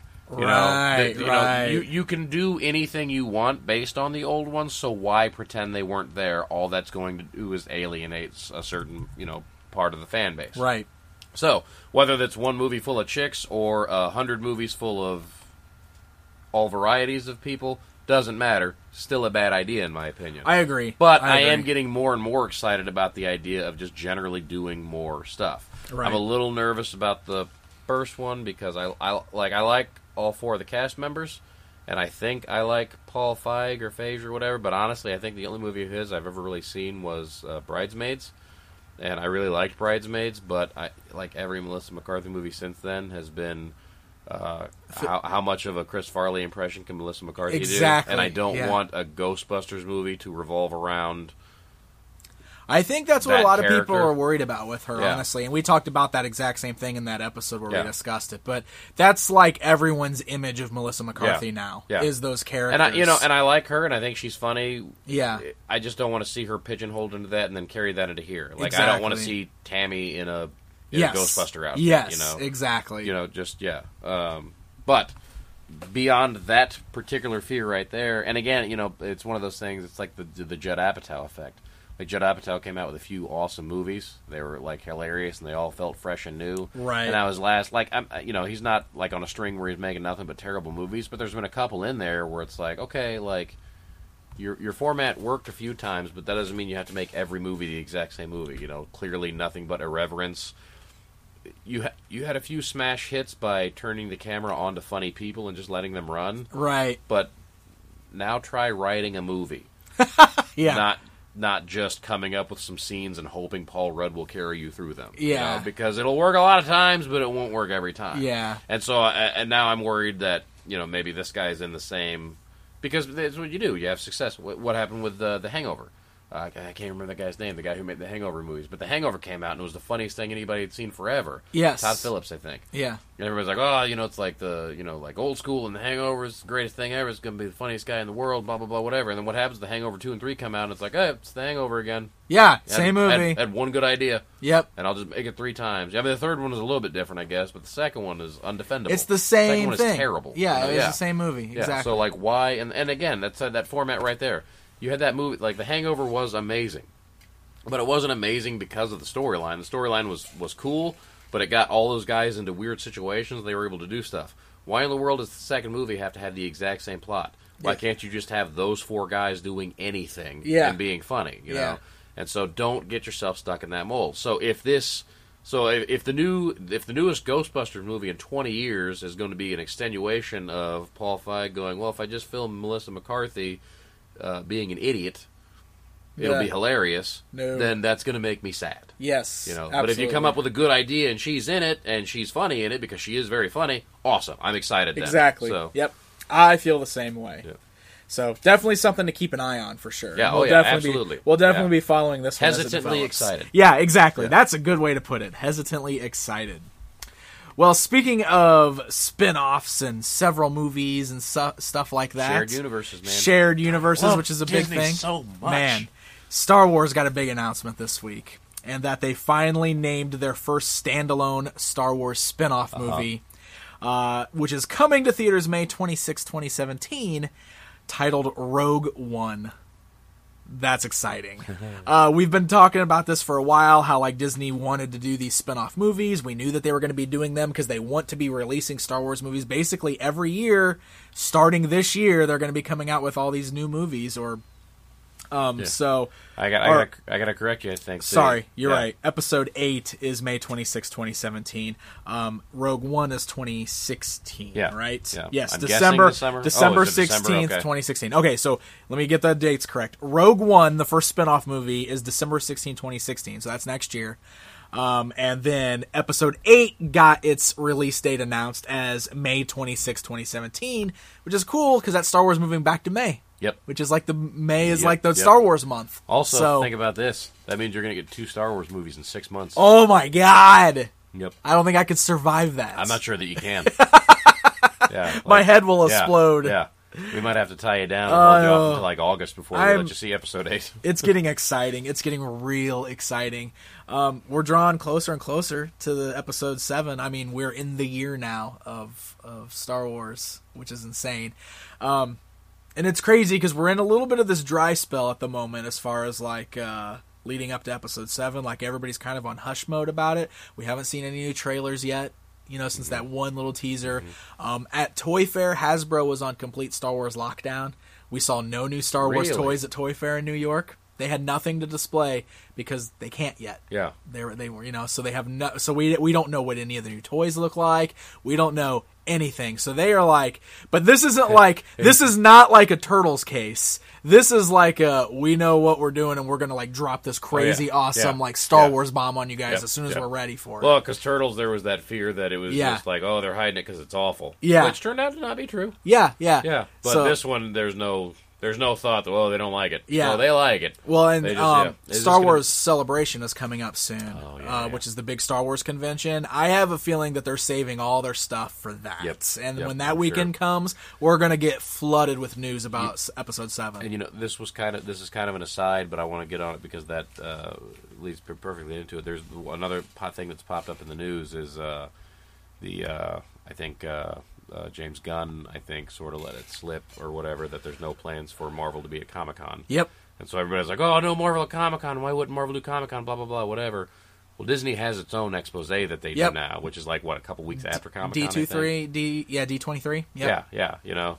You can do anything you want based on the old ones, so why pretend they weren't there? All that's going to do is alienate a certain, part of the fan base. Right. So, whether that's one movie full of chicks or 100 movies full of all varieties of people, doesn't matter. Still a bad idea, in my opinion. I agree. But I am getting more and more excited about the idea of just generally doing more stuff. Right. I'm a little nervous about the first one because I like all 4 of the cast members, and I think I like Paul Feig or Feige or whatever, but honestly, I think the only movie of his I've ever really seen was Bridesmaids. And I really liked Bridesmaids, but like every Melissa McCarthy movie since then has been how much of a Chris Farley impression can Melissa McCarthy do? And I don't want a Ghostbusters movie to revolve around I think that's what that a lot of character. people are worried about with her, Yeah. honestly. And we talked about that exact same thing in that episode where Yeah. we discussed it. But that's like everyone's image of Melissa McCarthy now, Yeah. is those characters. And I like her, and I think she's funny. Yeah. I just don't want to see her pigeonholed into that and then carry that into here. Like, I don't want to see Tammy in a Ghostbuster outfit. Yes, exactly. But beyond that particular fear right there, and again, it's one of those things. It's like the Judd Apatow effect. Like, Judd Apatow came out with a few awesome movies. They were like hilarious, and they all felt fresh and new. Right. And now his last, he's not like on a string where he's making nothing but terrible movies. But there's been a couple in there where it's like, okay, like your format worked a few times, but that doesn't mean you have to make every movie the exact same movie. Clearly nothing but irreverence. You had a few smash hits by turning the camera onto funny people and just letting them run. Right. But now try writing a movie. Yeah. Not just coming up with some scenes and hoping Paul Rudd will carry you through them. Yeah. Because it'll work a lot of times, but it won't work every time. Yeah. And so, and now I'm worried that, maybe this guy's in the same... Because that's what you do. You have success. What happened with The Hangover? I can't remember the guy's name, the guy who made the Hangover movies. But The Hangover came out, and it was the funniest thing anybody had seen forever. Yes. Todd Phillips, I think. Yeah. And everybody's like, it's like like old school, and The Hangover is the greatest thing ever. It's going to be the funniest guy in the world, blah, blah, blah, whatever. And then what happens? The Hangover 2 and 3 come out, and it's like, it's The Hangover again. Yeah, same movie. Had one good idea. Yep. And I'll just make it 3 times. I mean, the third one is a little bit different, I guess, but the second one is undefendable. It's the same second one thing. is terrible. Yeah, it was the same movie. Yeah, Exactly. so, like, why? And again, that's that format right there. You had that movie, like, The Hangover was amazing. But it wasn't amazing because of the storyline. The storyline was cool, but it got all those guys into weird situations. They were able to do stuff. Why in the world does the second movie have to have the exact same plot? Why can't you just have those 4 guys doing anything and being funny? You know. And so don't get yourself stuck in that mold. So if the newest Ghostbusters movie in 20 years is going to be an extenuation of Paul Feig going, well, if I just film Melissa McCarthy being an idiot, it'll be hilarious. No. Then that's going to make me sad. Yes. But if you come up with a good idea and she's in it and she's funny in it because she is very funny, awesome. I'm excited. Then. Exactly. So, yep. I feel the same way. Yeah. So definitely something to keep an eye on for sure. Yeah. Absolutely. We'll definitely be following this one. Hesitantly excited. Yeah. Exactly. Yeah. That's a good way to put it. Hesitantly excited. Well, speaking of spin-offs and several movies and stuff like that. Shared universes, man. Shared universes, which is a Disney big thing. So much. Man, Star Wars got a big announcement this week, and that they finally named their first standalone Star Wars spin-off movie, which is coming to theaters May 26, 2017, titled Rogue One. That's exciting. We've been talking about this for a while, how like Disney wanted to do these spin-off movies. We knew that they were going to be doing them because they want to be releasing Star Wars movies basically every year. Starting this year, they're going to be coming out with all these new movies So I gotta correct you. I think. Sorry, you're right. Episode 8 is May 26, 2017. Rogue One is 2016. Yeah. Right. Yeah. Yes. I'm December guessing December is it 16th, December? Okay. 2016. Okay, so let me get the dates correct. Rogue One, the first spinoff movie, is December 16, 2016. So that's next year. And then Episode 8 got its release date announced as May 26, 2017, which is cool because that Star Wars moving back to May. Yep. Which is like the Star Wars month. Also, think about this. That means you're going to get 2 Star Wars movies in 6 months. Oh my god! Yep. I don't think I could survive that. I'm not sure that you can. My head will explode. Yeah. We might have to tie you down and hold you off until like August before we let you see Episode 8. It's getting exciting. It's getting real exciting. We're drawing closer and closer to the Episode 7. I mean, we're in the year now of Star Wars, which is insane. And it's crazy because we're in a little bit of this dry spell at the moment as far as like leading up to Episode 7. Like everybody's kind of on hush mode about it. We haven't seen any new trailers yet, since that one little teaser. At Toy Fair, Hasbro was on complete Star Wars lockdown. We saw no new Star Wars toys at Toy Fair in New York. They had nothing to display because they can't yet. Yeah, they were, so they have no. So we don't know what any of the new toys look like. We don't know anything. So they are like, but this isn't like this is not like a Turtles case. This is like we know what we're doing and we're gonna like drop this crazy awesome like Star Wars bomb on you guys as soon as we're ready for it. Well, because Turtles, there was that fear that it was just like, they're hiding it because it's awful. Yeah, which turned out to not be true. Yeah. But this one, there's no There's no thought that, well, they don't like it. Yeah. No, they like it. Well, and Just, Star Wars Celebration is coming up soon, yeah. which is the big Star Wars convention. I have a feeling that they're saving all their stuff for that. And when that weekend comes, we're going to get flooded with news about Episode 7. And this is kind of an aside, but I want to get on it because that leads perfectly into it. There's another thing that's popped up in the news is James Gunn, I think, sort of let it slip or whatever, that there's no plans for Marvel to be at Comic-Con. Yep. And so everybody's like, oh, no Marvel at Comic-Con. Why wouldn't Marvel do Comic-Con? Blah, blah, blah, whatever. Well, Disney has its own expose that they do now, which is like, a couple weeks after Comic-Con, D23. Yep. Yeah.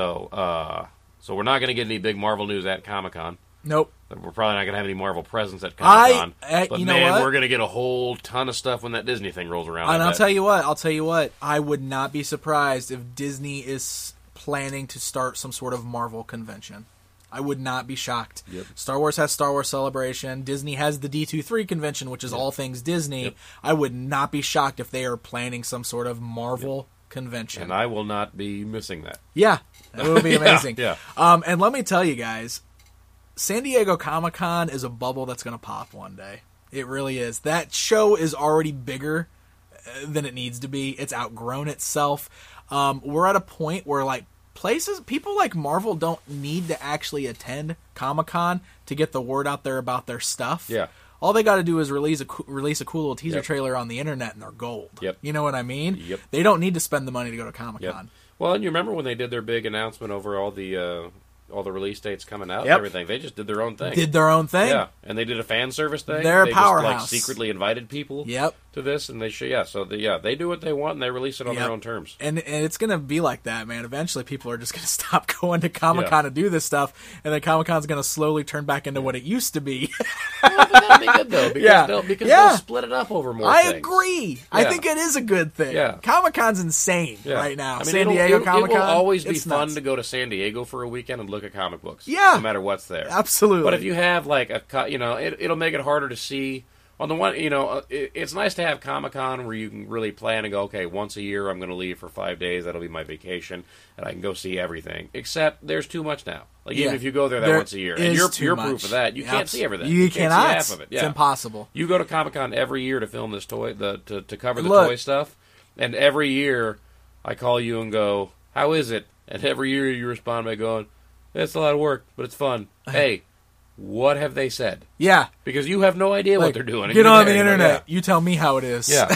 So we're not going to get any big Marvel news at Comic-Con. Nope. We're probably not going to have any Marvel presence at Comic-Con. But what? We're going to get a whole ton of stuff when that Disney thing rolls around. And I'll tell you what. I would not be surprised if Disney is planning to start some sort of Marvel convention. I would not be shocked. Yep. Star Wars has Star Wars Celebration. Disney has the D23 convention, which is all things Disney. Yep. I would not be shocked if they are planning some sort of Marvel convention. And I will not be missing that. Yeah, it would be amazing. Yeah. And let me tell you guys, San Diego Comic-Con is a bubble that's going to pop one day. It really is. That show is already bigger than it needs to be. It's outgrown itself. We're at a point where people like Marvel don't need to actually attend Comic-Con to get the word out there about their stuff. Yeah. All they got to do is release a cool little teaser trailer on the internet, and they're gold. Yep. You know what I mean? Yep. They don't need to spend the money to go to Comic-Con. Yep. Well, and you remember when they did their big announcement over all the release dates coming out and everything? They just did their own thing. Yeah, and they did a fan service thing. They're a they powerhouse. Just, secretly invited people to this, and they they do what they want, and they release it on their own terms. And it's going to be like that, man. Eventually, people are just going to stop going to Comic-Con to do this stuff, and then Comic-Con's going to slowly turn back into what it used to be. Well, but that'll be good, though, because they'll split it up over more things. I agree. I think it is a good thing. Yeah. Comic-Con's insane right now. I mean, San Diego Comic-Con. It will always be fun to go to San Diego for a weekend and look at comic books. Yeah. No matter what's there. Absolutely. But if you have, it'll make it harder to see. On the one, it's nice to have Comic-Con where you can really plan and go, okay, once a year I'm going to leave for 5 days. That'll be my vacation, and I can go see everything. Except there's too much now. Even if you go there once a year, and you're proof of that, you can't see everything. You cannot see half of it. Yeah. It's impossible. You go to Comic-Con every year to film this toy, to cover the toy stuff, and every year I call you and go, how is it? And every year you respond by going, it's a lot of work, but it's fun. Hey, what have they said? Yeah. Because you have no idea what they're doing. Get on the internet. You tell me how it is. Yeah.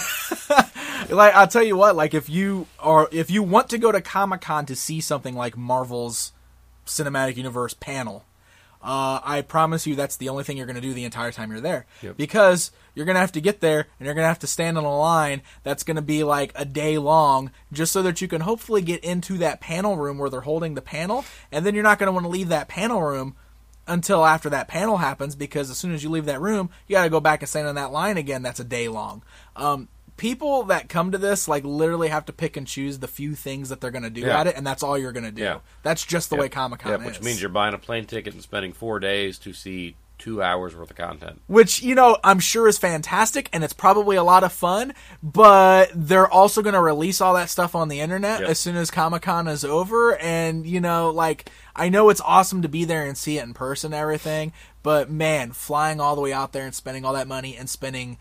I'll tell you what, if you want to go to Comic-Con to see something like Marvel's Cinematic Universe panel, I promise you that's the only thing you're going to do the entire time you're there. Yep. Because you're going to have to get there, and you're going to have to stand in a line that's going to be a day long, just so that you can hopefully get into that panel room where they're holding the panel, and then you're not going to want to leave that panel room until after that panel happens, because as soon as you leave that room, you got to go back and stand in that line again. That's a day long. People that come to this literally have to pick and choose the few things that they're going to do at it, and that's all you're going to do. Yeah. That's just the way Comic-Con is. Which means you're buying a plane ticket and spending 4 days to see 2 hours worth of content. Which, I'm sure is fantastic, and it's probably a lot of fun, but they're also going to release all that stuff on the internet as soon as Comic-Con is over, and, I know it's awesome to be there and see it in person and everything, but, man, flying all the way out there and spending all that money and spending,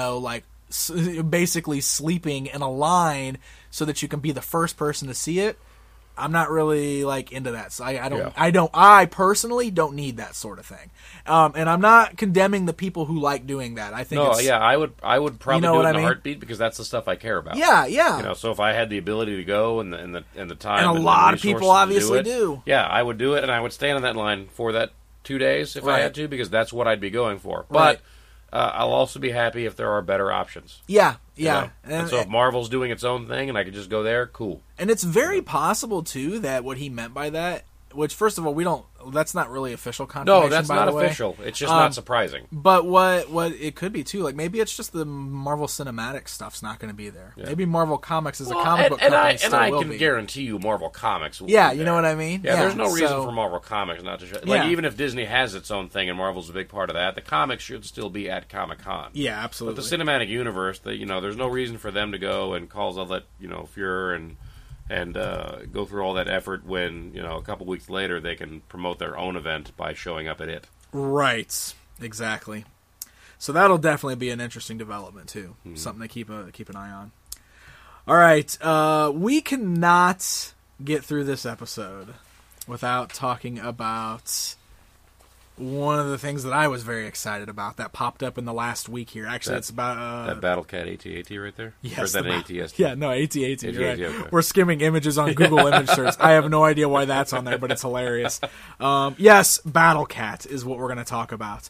basically sleeping in a line so that you can be the first person to see it, I'm not really into that. So I personally don't need that sort of thing. And I'm not condemning the people who like doing that. I think I would probably do it in a heartbeat, because that's the stuff I care about. Yeah. So if I had the ability to go and the time, and a lot of people obviously do. Yeah, I would do it, and I would stand in that line for that 2 days if I had to, because that's what I'd be going for. But I'll also be happy if there are better options. Yeah. And so if Marvel's doing its own thing and I could just go there, cool. And it's very possible, too, that what he meant by that, which, first of all, that's not really official confirmation, No, that's not official. It's just not surprising. But what it could be, too, maybe it's just the Marvel Cinematic stuff's not going to be there. Yeah. Maybe Marvel Comics is a comic book company still will be. And I can guarantee you Marvel Comics will be you know what I mean? Yeah, there's no reason for Marvel Comics not to show. Even if Disney has its own thing and Marvel's a big part of that, the comics should still be at Comic-Con. Yeah, absolutely. But the Cinematic Universe, there's no reason for them to go and cause all that, furor and and go through all that effort when, a couple weeks later they can promote their own event by showing up at it. Right. Exactly. So that'll definitely be an interesting development too. Something to keep an eye on. All right. We cannot get through this episode without talking about one of the things that I was very excited about that popped up in the last week here. Actually, it's about... that BattleCat AT-AT right there? Yes. Or is that an AT-ST? Yeah, no, AT-AT. Right. Okay. We're skimming images on Google image search. I have no idea why that's on there, but it's hilarious. Yes, BattleCat is what we're going to talk about.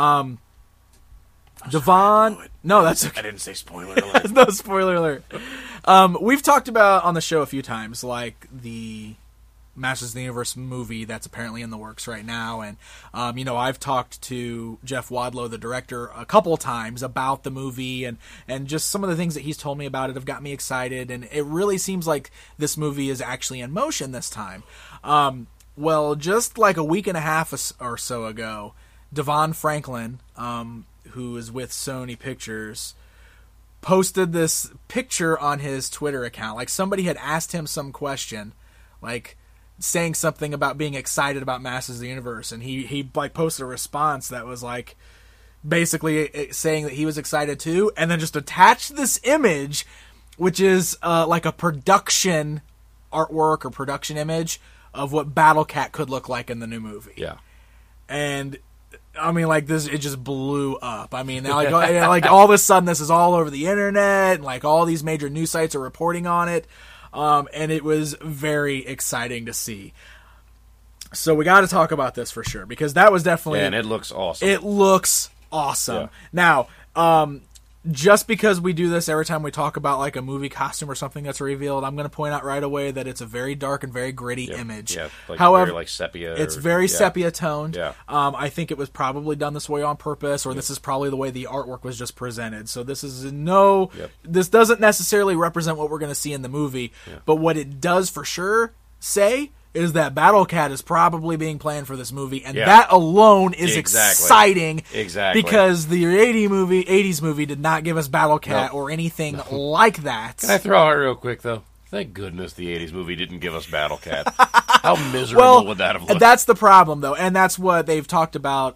Devon... No, that's okay. I didn't say spoiler alert. No spoiler alert. We've talked about on the show a few times, like the Masters of the Universe movie that's apparently in the works right now. And, I've talked to Jeff Wadlow, the director, a couple times about the movie, and just some of the things that he's told me about it have got me excited. And it really seems like this movie is actually in motion this time. Well, just like a week and a half or so ago, Devon Franklin, who is with Sony Pictures, posted this picture on his Twitter account. Like, somebody had asked him some question, like saying something about being excited about Masters of the Universe, and he posted a response that was like basically saying that he was excited too, and then just attached this image, which is like a production artwork or production image of what BattleCat could look like in the new movie. Yeah. And I mean, like, this, it just blew up. I mean, like all of a sudden this is all over the internet, and like all these major news sites are reporting on it. And it was very exciting to see. So we got to talk about this for sure, because that was definitely... Yeah, and it looks awesome. It looks awesome. Yeah. Now, just because we do this every time we talk about like a movie costume or something that's revealed, I'm going to point out right away that it's a very dark and very gritty image. Yeah, however, very like sepia. It's very sepia toned. Yeah. I think it was probably done this way on purpose, or this is probably the way the artwork was just presented. So this is this doesn't necessarily represent what we're going to see in the movie, but what it does for sure say is that BattleCat is probably being planned for this movie, and that alone is exciting. Exactly. Because the 80s movie did not give us BattleCat or anything like that. Can I throw out real quick, though? Thank goodness the 80s movie didn't give us BattleCat. How miserable would that have looked? That's the problem, though, and that's what they've talked about.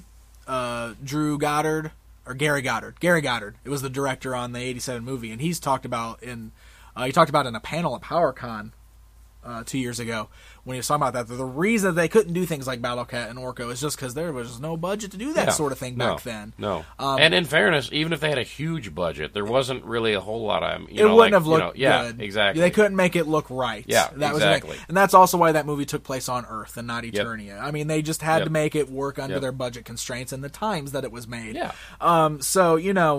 Drew Goddard, or Gary Goddard. Gary Goddard. It was the director on the 87 movie, and he's talked about in a panel at PowerCon 2 years ago, when he was talking about that the reason they couldn't do things like BattleCat and Orko is just because there was no budget to do that sort of thing back then. No. And in fairness, even if they had a huge budget, there wasn't really a whole lot of... it wouldn't have looked good. Yeah, exactly. They couldn't make it look right. Yeah, that exactly. Was and that's also why that movie took place on Earth and not Eternia. I mean, they just had to make it work under their budget constraints and the times that it was made. Yeah. So,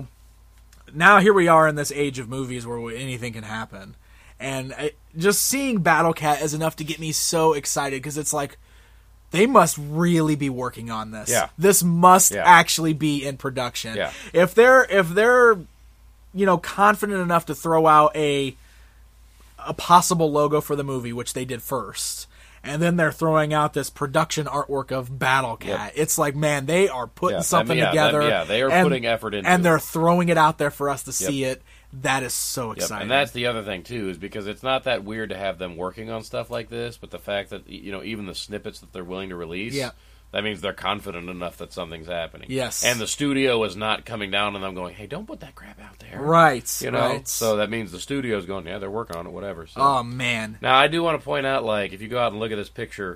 now here we are in this age of movies where anything can happen. And just seeing BattleCat is enough to get me so excited, because it's like, they must really be working on this. Yeah. This must actually be in production. Yeah. If they're confident enough to throw out a possible logo for the movie, which they did first, and then they're throwing out this production artwork of BattleCat, it's like, man, they are putting something together. They are putting effort into it. And they're throwing it out there for us to see it. That is so exciting. And that's the other thing, too, is because it's not that weird to have them working on stuff like this, but the fact that, even the snippets that they're willing to release, that means they're confident enough that something's happening. Yes. And the studio is not coming down on them going, hey, don't put that crap out there. Right. Right. So that means the studio's going, they're working on it, whatever. So. Oh, man. Now, I do want to point out, like, if you go out and look at this picture...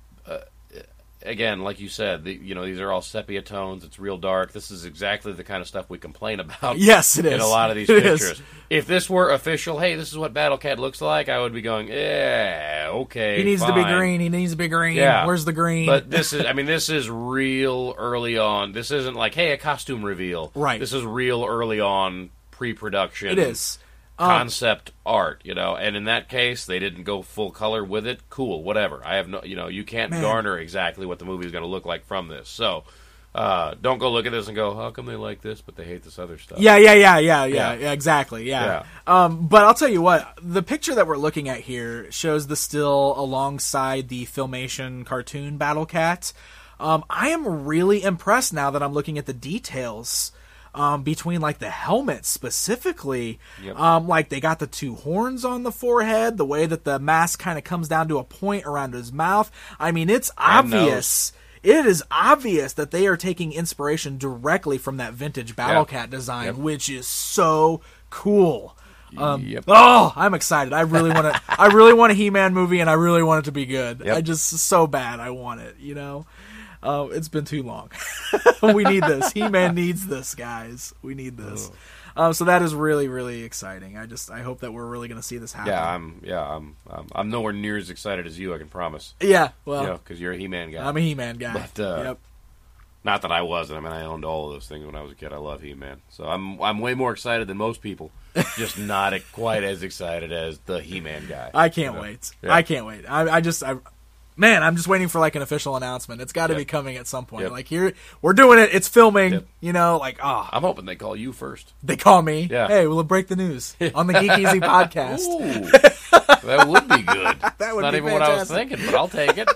again, like you said, these are all sepia tones. It's real dark. This is exactly the kind of stuff we complain about. Yes, it is. In a lot of these pictures. If this were official, hey, this is what BattleCat looks like, I would be going, yeah, okay, He needs to be green. He needs to be green. Yeah. Where's the green? But this is real early on. This isn't like, hey, a costume reveal. Right. This is real early on pre-production. It is. Concept art, and in that case, they didn't go full color with it. Cool, whatever. I have no, you can't garner exactly what the movie is going to look like from this. So, don't go look at this and go, how come they like this, but they hate this other stuff? Yeah, exactly, yeah. But I'll tell you what, the picture that we're looking at here shows the still alongside the Filmation cartoon BattleCat. I am really impressed now that I'm looking at the details between like the helmet specifically. Yep. Like they got the two horns on the forehead, the way that the mask kind of comes down to a point around his mouth. I mean, it's obvious. It is obvious that they are taking inspiration directly from that vintage Battlecat design, which is so cool. Oh, I'm excited. I really want a He-Man movie, and I really want it to be good. I just so bad I want it, you know. It's been too long. We need this. He-Man needs this, guys. We need this. So that is really, really exciting. I hope that we're really going to see this happen. I'm nowhere near as excited as you, I can promise. Yeah, well, because you're a He-Man guy. I'm a He-Man guy. But not that I wasn't. I mean, I owned all of those things when I was a kid. I love He-Man, so I'm way more excited than most people. Just not quite as excited as the He-Man guy. I can't wait. Yeah. I can't wait. I'm just waiting for like an official announcement. It's got to be coming at some point. Like here, we're doing it. It's filming. You know, like I'm hoping they call you first. They call me. Yeah. Hey, we'll break the news on the Geek Easy podcast. Ooh, that would be good. That would not be even fantastic. what I was thinking, but I'll take it.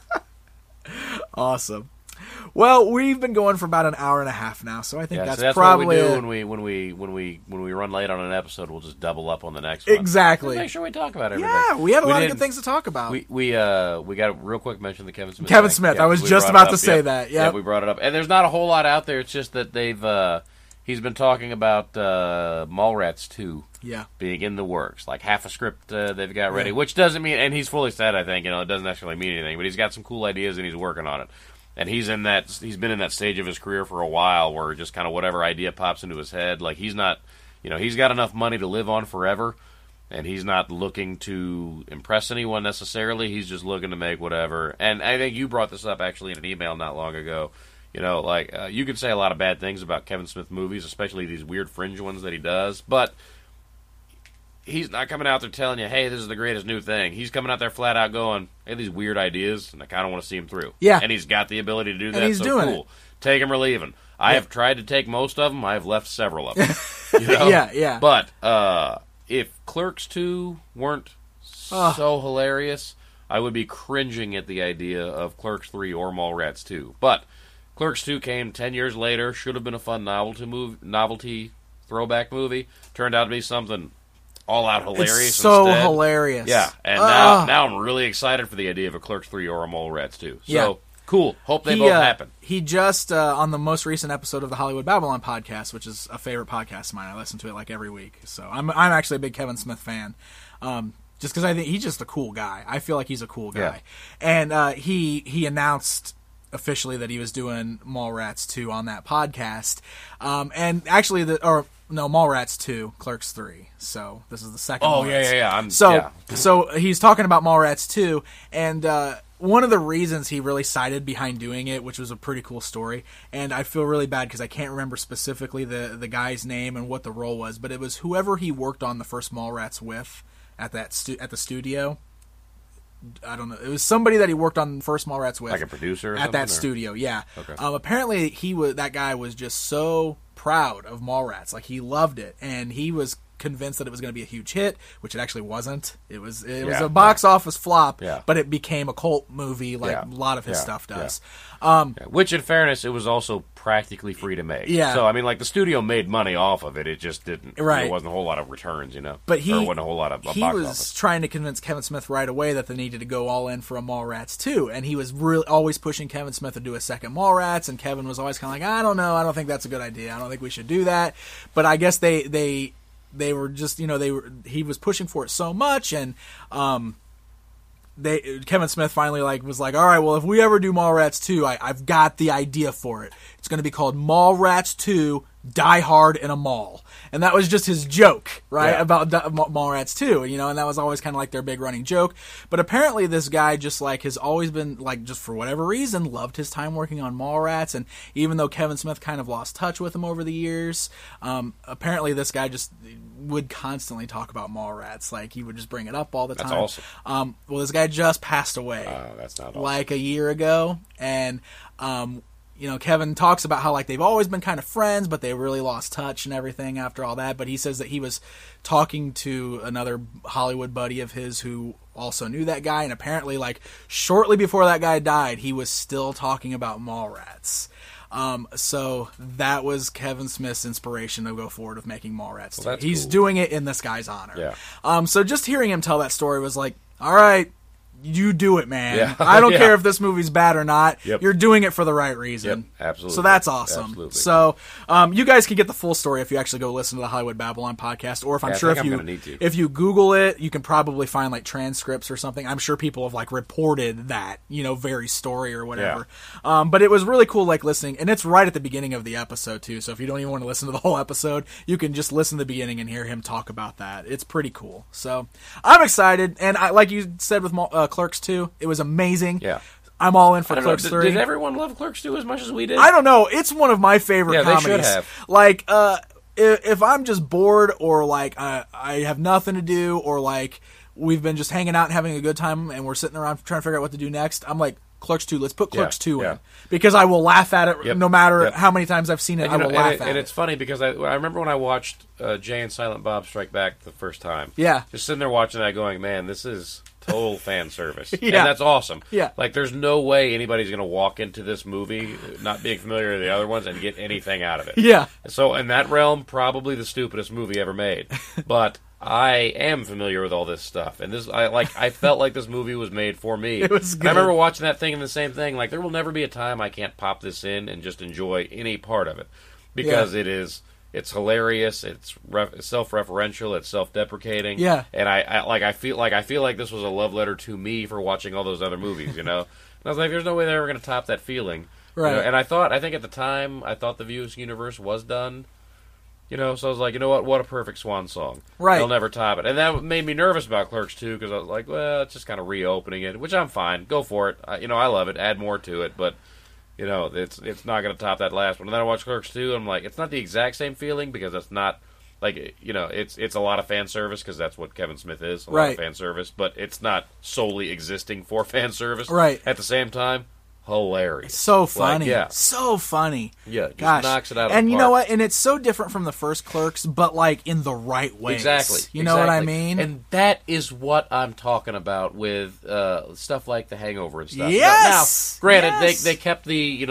Awesome. Well, we've been going for about an hour and a half now, so I think that's what probably we do when we run late on an episode. We'll just double up on the next one. Exactly. Make sure we talk about everything. Yeah, we have a lot of good things to talk about. We got to real quick mention the Kevin Smith. Kevin Smith. I was just about to say that. Yeah, we brought it up, and there's not a whole lot out there. It's just that he's been talking about Mallrats 2 being in the works, like half a script they've got ready, which doesn't mean, and he's fully said, I think, it doesn't necessarily mean anything, but he's got some cool ideas and he's working on it. And he's been in that stage of his career for a while where just kind of whatever idea pops into his head, like he's not, he's got enough money to live on forever, and he's not looking to impress anyone necessarily. He's just looking to make whatever. And I think you brought this up actually in an email not long ago. You could say a lot of bad things about Kevin Smith movies, especially these weird fringe ones that he does, but he's not coming out there telling you, hey, this is the greatest new thing. He's coming out there flat out going, hey, these weird ideas, and I kind of want to see him through. Yeah. And he's got the ability to do that, and he's doing cool. It. Take him or leave him. I have tried to take most of them. I have left several of them. Yeah. But if Clerks 2 weren't so hilarious, I would be cringing at the idea of Clerks 3 or Mallrats 2. But Clerks 2 came 10 years later, should have been a fun novelty throwback movie. Turned out to be something all-out hilarious. It's so instead. hilarious. Yeah, and now I'm really excited for the idea of a Clerks 3 or a Mallrats 2. So, cool. Hope they both happen. He just, on the most recent episode of the Hollywood Babylon podcast, which is a favorite podcast of mine, I listen to it like every week. So I'm actually a big Kevin Smith fan. Just because I think he's just a cool guy. I feel like he's a cool guy. And he announced officially that he was doing Mallrats 2 on that podcast. And actually, Mallrats 2, Clerks 3. So this is the second one. So he's talking about Mallrats 2, and one of the reasons he really sided behind doing it, which was a pretty cool story, and I feel really bad because I can't remember specifically the guy's name and what the role was, but it was whoever he worked on the first Mallrats with at the studio. I don't know. It was somebody that he worked on first Mallrats with, like a producer at that studio. Yeah. Okay. Apparently, that guy was just so proud of Mallrats. Like he loved it, and he was convinced that it was going to be a huge hit, which it actually wasn't. It was a box office flop, but it became a cult movie like a lot of his stuff does. Which, in fairness, it was also practically free to make. Yeah. So, I mean, like, the studio made money off of it. It just didn't. Right. There wasn't a whole lot of returns, But there wasn't a whole lot of box office. He was trying to convince Kevin Smith right away that they needed to go all in for a Mallrats 2, and he was really always pushing Kevin Smith to do a second Mallrats, and Kevin was always kind of like, I don't know, I don't think that's a good idea, I don't think we should do that. But I guess they were just, he was pushing for it so much, and Kevin Smith finally was like, all right, well, if we ever do Mallrats 2, I've got the idea for it. It's going to be called Mallrats 2 Die Hard in a Mall. And that was just his joke, right, about Mallrats 2, and that was always kind of like their big running joke. But apparently this guy just has always been, just for whatever reason, loved his time working on Mallrats. And even though Kevin Smith kind of lost touch with him over the years, apparently this guy just would constantly talk about Mallrats. Like, he would just bring it up all the time. That's awesome. Well, this guy just passed away. That's not awesome. Like a year ago. And, Kevin talks about how they've always been kind of friends, but they really lost touch and everything after all that. But he says that he was talking to another Hollywood buddy of his who also knew that guy, and apparently shortly before that guy died, he was still talking about Mallrats. So that was Kevin Smith's inspiration to go forward with making Mallrats 2. Well, He's cool. doing it in this guy's honor. Yeah. So just hearing him tell that story was like, all right, you do it, man. Yeah. I don't Yeah. care if this movie's bad or not. Yep. You're doing it for the right reason. Yep, absolutely. So that's awesome. Absolutely. So you guys can get the full story if you actually go listen to the Hollywood Babylon podcast, or if Yeah, I'm I sure think if I'm you gonna need to. if you Google it, you can probably find like transcripts or something. I'm sure people have like reported that very story or whatever. But it was really cool like listening, and it's right at the beginning of the episode too. So if you don't even want to listen to the whole episode, you can just listen to the beginning and hear him talk about that. It's pretty cool. So I'm excited, and like you said with Clerks 2, it was amazing. Yeah. I'm all in for I don't know, Clerks 3. Did everyone love Clerks 2 as much as we did? I don't know. It's one of my favorite Yeah, they comedies. should have. Like, if I'm just bored or like I have nothing to do, or like we've been just hanging out and having a good time and we're sitting around trying to figure out what to do next, I'm like, Clerks 2, let's put Clerks 2 in. Because I will laugh at it no matter how many times I've seen it. I will laugh at it. And it's funny because I remember when I watched Jay and Silent Bob Strike Back the first time. Yeah. Just sitting there watching that going, man, this is total fan service. Yeah. And that's awesome. Yeah. Like, there's no way anybody's going to walk into this movie not being familiar with the other ones and get anything out of it. Yeah. So, in that realm, probably the stupidest movie ever made. But I am familiar with all this stuff, and I felt like this movie was made for me. It was good. And I remember watching that thing and the same thing. Like, there will never be a time I can't pop this in and just enjoy any part of it, because it's hilarious. It's self-referential. It's self-deprecating. Yeah. And I feel like this was a love letter to me for watching all those other movies. And I was like, there's no way they're ever going to top that feeling. Right. And I think at the time, I thought the Views universe was done. So I was like, what a perfect swan song. Right. They'll never top it. And that made me nervous about Clerks 2, because I was like, well, it's just kind of reopening it, which I'm fine. Go for it. I love it. Add more to it, but it's not going to top that last one. And then I watched Clerks 2, and I'm like, it's not the exact same feeling, because it's not like, it's a lot of fan service, because that's what Kevin Smith is, a lot of fan service, but it's not solely existing for fan service. Right. At the same time, hilarious. So funny. Like, So funny. Yeah, just Gosh. knocks it out of the And you know park. what? And it's so different from the first Clerks, but like in the right ways. Exactly. You know what I mean? And that is what I'm talking about with stuff like The Hangover and stuff. Yes! Now, granted, Yes! they kept the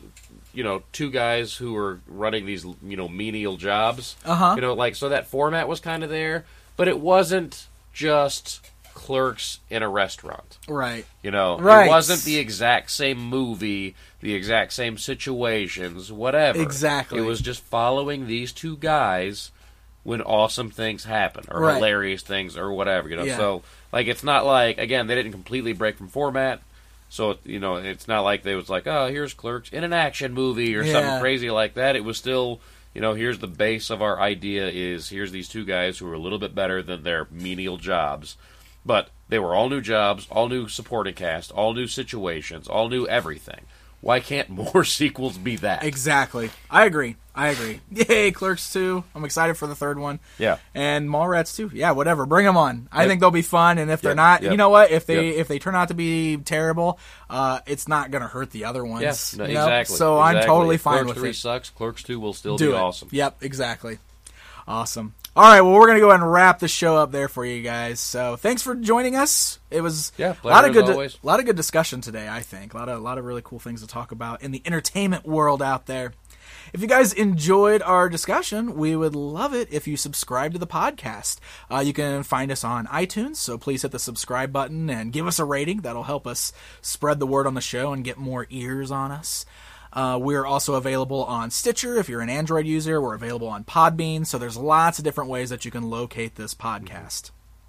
two guys who were running these menial jobs. So that format was kind of there, but it wasn't just clerks in a restaurant. Right. It wasn't the exact same movie, the exact same situations, whatever. Exactly. It was just following these two guys when awesome things happen, or Right. hilarious things, or whatever. Yeah. So it's not like, again, they didn't completely break from format. So it's not like they was like, oh, here's Clerks in an action movie or something crazy like that. It was still, here's the base of our idea is here's these two guys who are a little bit better than their menial jobs. But they were all new jobs, all new supporting cast, all new situations, all new everything. Why can't more sequels be that? Exactly. I agree. Yay, Clerks 2. I'm excited for the third one. Yeah. And Mallrats 2. Yeah, whatever. Bring them on. I think they'll be fun, and if they're not, Yep. you know what? If they turn out to be terrible, it's not going to hurt the other ones. Yes, you know? exactly. So I'm totally fine Clerks with 3 it. sucks. Clerks 2 will still Do be it. awesome. Yep, exactly. Awesome. All right, well, we're going to go ahead and wrap the show up there for you guys. So thanks for joining us. It was a lot of good discussion today, I think. A lot of really cool things to talk about in the entertainment world out there. If you guys enjoyed our discussion, we would love it if you subscribe to the podcast. You can find us on iTunes, so please hit the subscribe button and give us a rating. That'll help us spread the word on the show and get more ears on us. We're also available on Stitcher. If you're an Android user, we're available on Podbean. So there's lots of different ways that you can locate this podcast.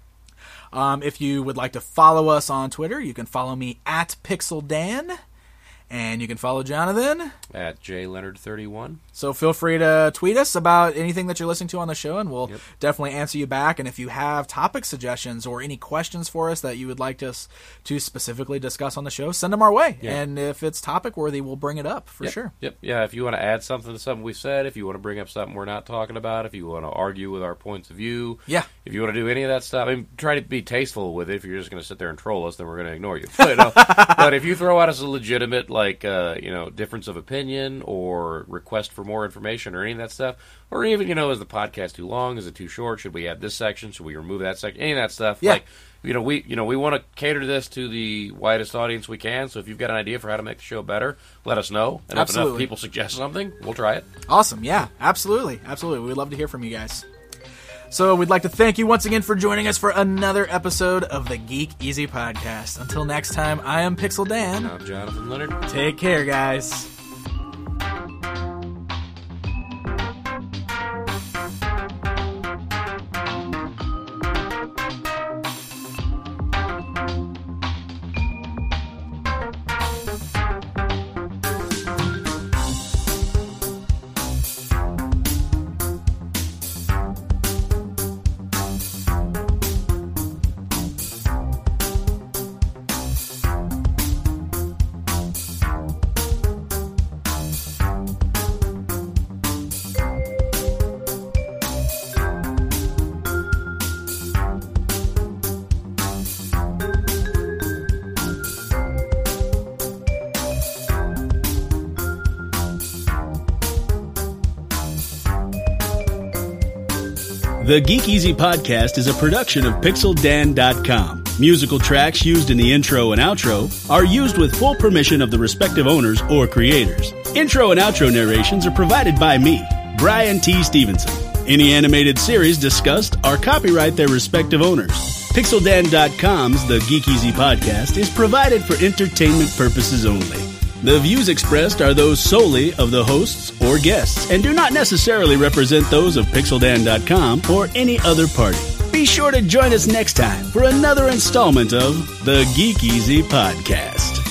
If you would like to follow us on Twitter, you can follow me at PixelDan. And you can follow Jonathan at JLeonard31. So feel free to tweet us about anything that you're listening to on the show, and we'll definitely answer you back. And if you have topic suggestions or any questions for us that you would like us to specifically discuss on the show, send them our way. Yeah. And if it's topic worthy, we'll bring it up for sure. Yep. Yeah, if you want to add something to something we said, if you want to bring up something we're not talking about, if you want to argue with our points of view, if you want to do any of that stuff, I mean, try to be tasteful with it. If you're just going to sit there and troll us, then we're going to ignore you. But if you throw out us a legitimate, difference of opinion or request for more information or any of that stuff. Or even, is the podcast too long? Is it too short? Should we add this section? Should we remove that section? Any of that stuff. Yeah. Like, we want to cater this to the widest audience we can. So if you've got an idea for how to make the show better, let us know. And if enough people suggest something, we'll try it. Awesome. Yeah, absolutely. Absolutely. We'd love to hear from you guys. So we'd like to thank you once again for joining us for another episode of the Geek Easy Podcast. Until next time, I am Pixel Dan. I'm Jonathan Leonard. Take care, guys. The Geek Easy Podcast is a production of PixelDan.com. Musical tracks used in the intro and outro are used with full permission of the respective owners or creators. Intro and outro narrations are provided by me, Brian T. Stevenson. Any animated series discussed are copyright their respective owners. PixelDan.com's The Geek Easy Podcast is provided for entertainment purposes only. The views expressed are those solely of the hosts or guests and do not necessarily represent those of PixelDan.com or any other party. Be sure to join us next time for another installment of the Geek Easy Podcast.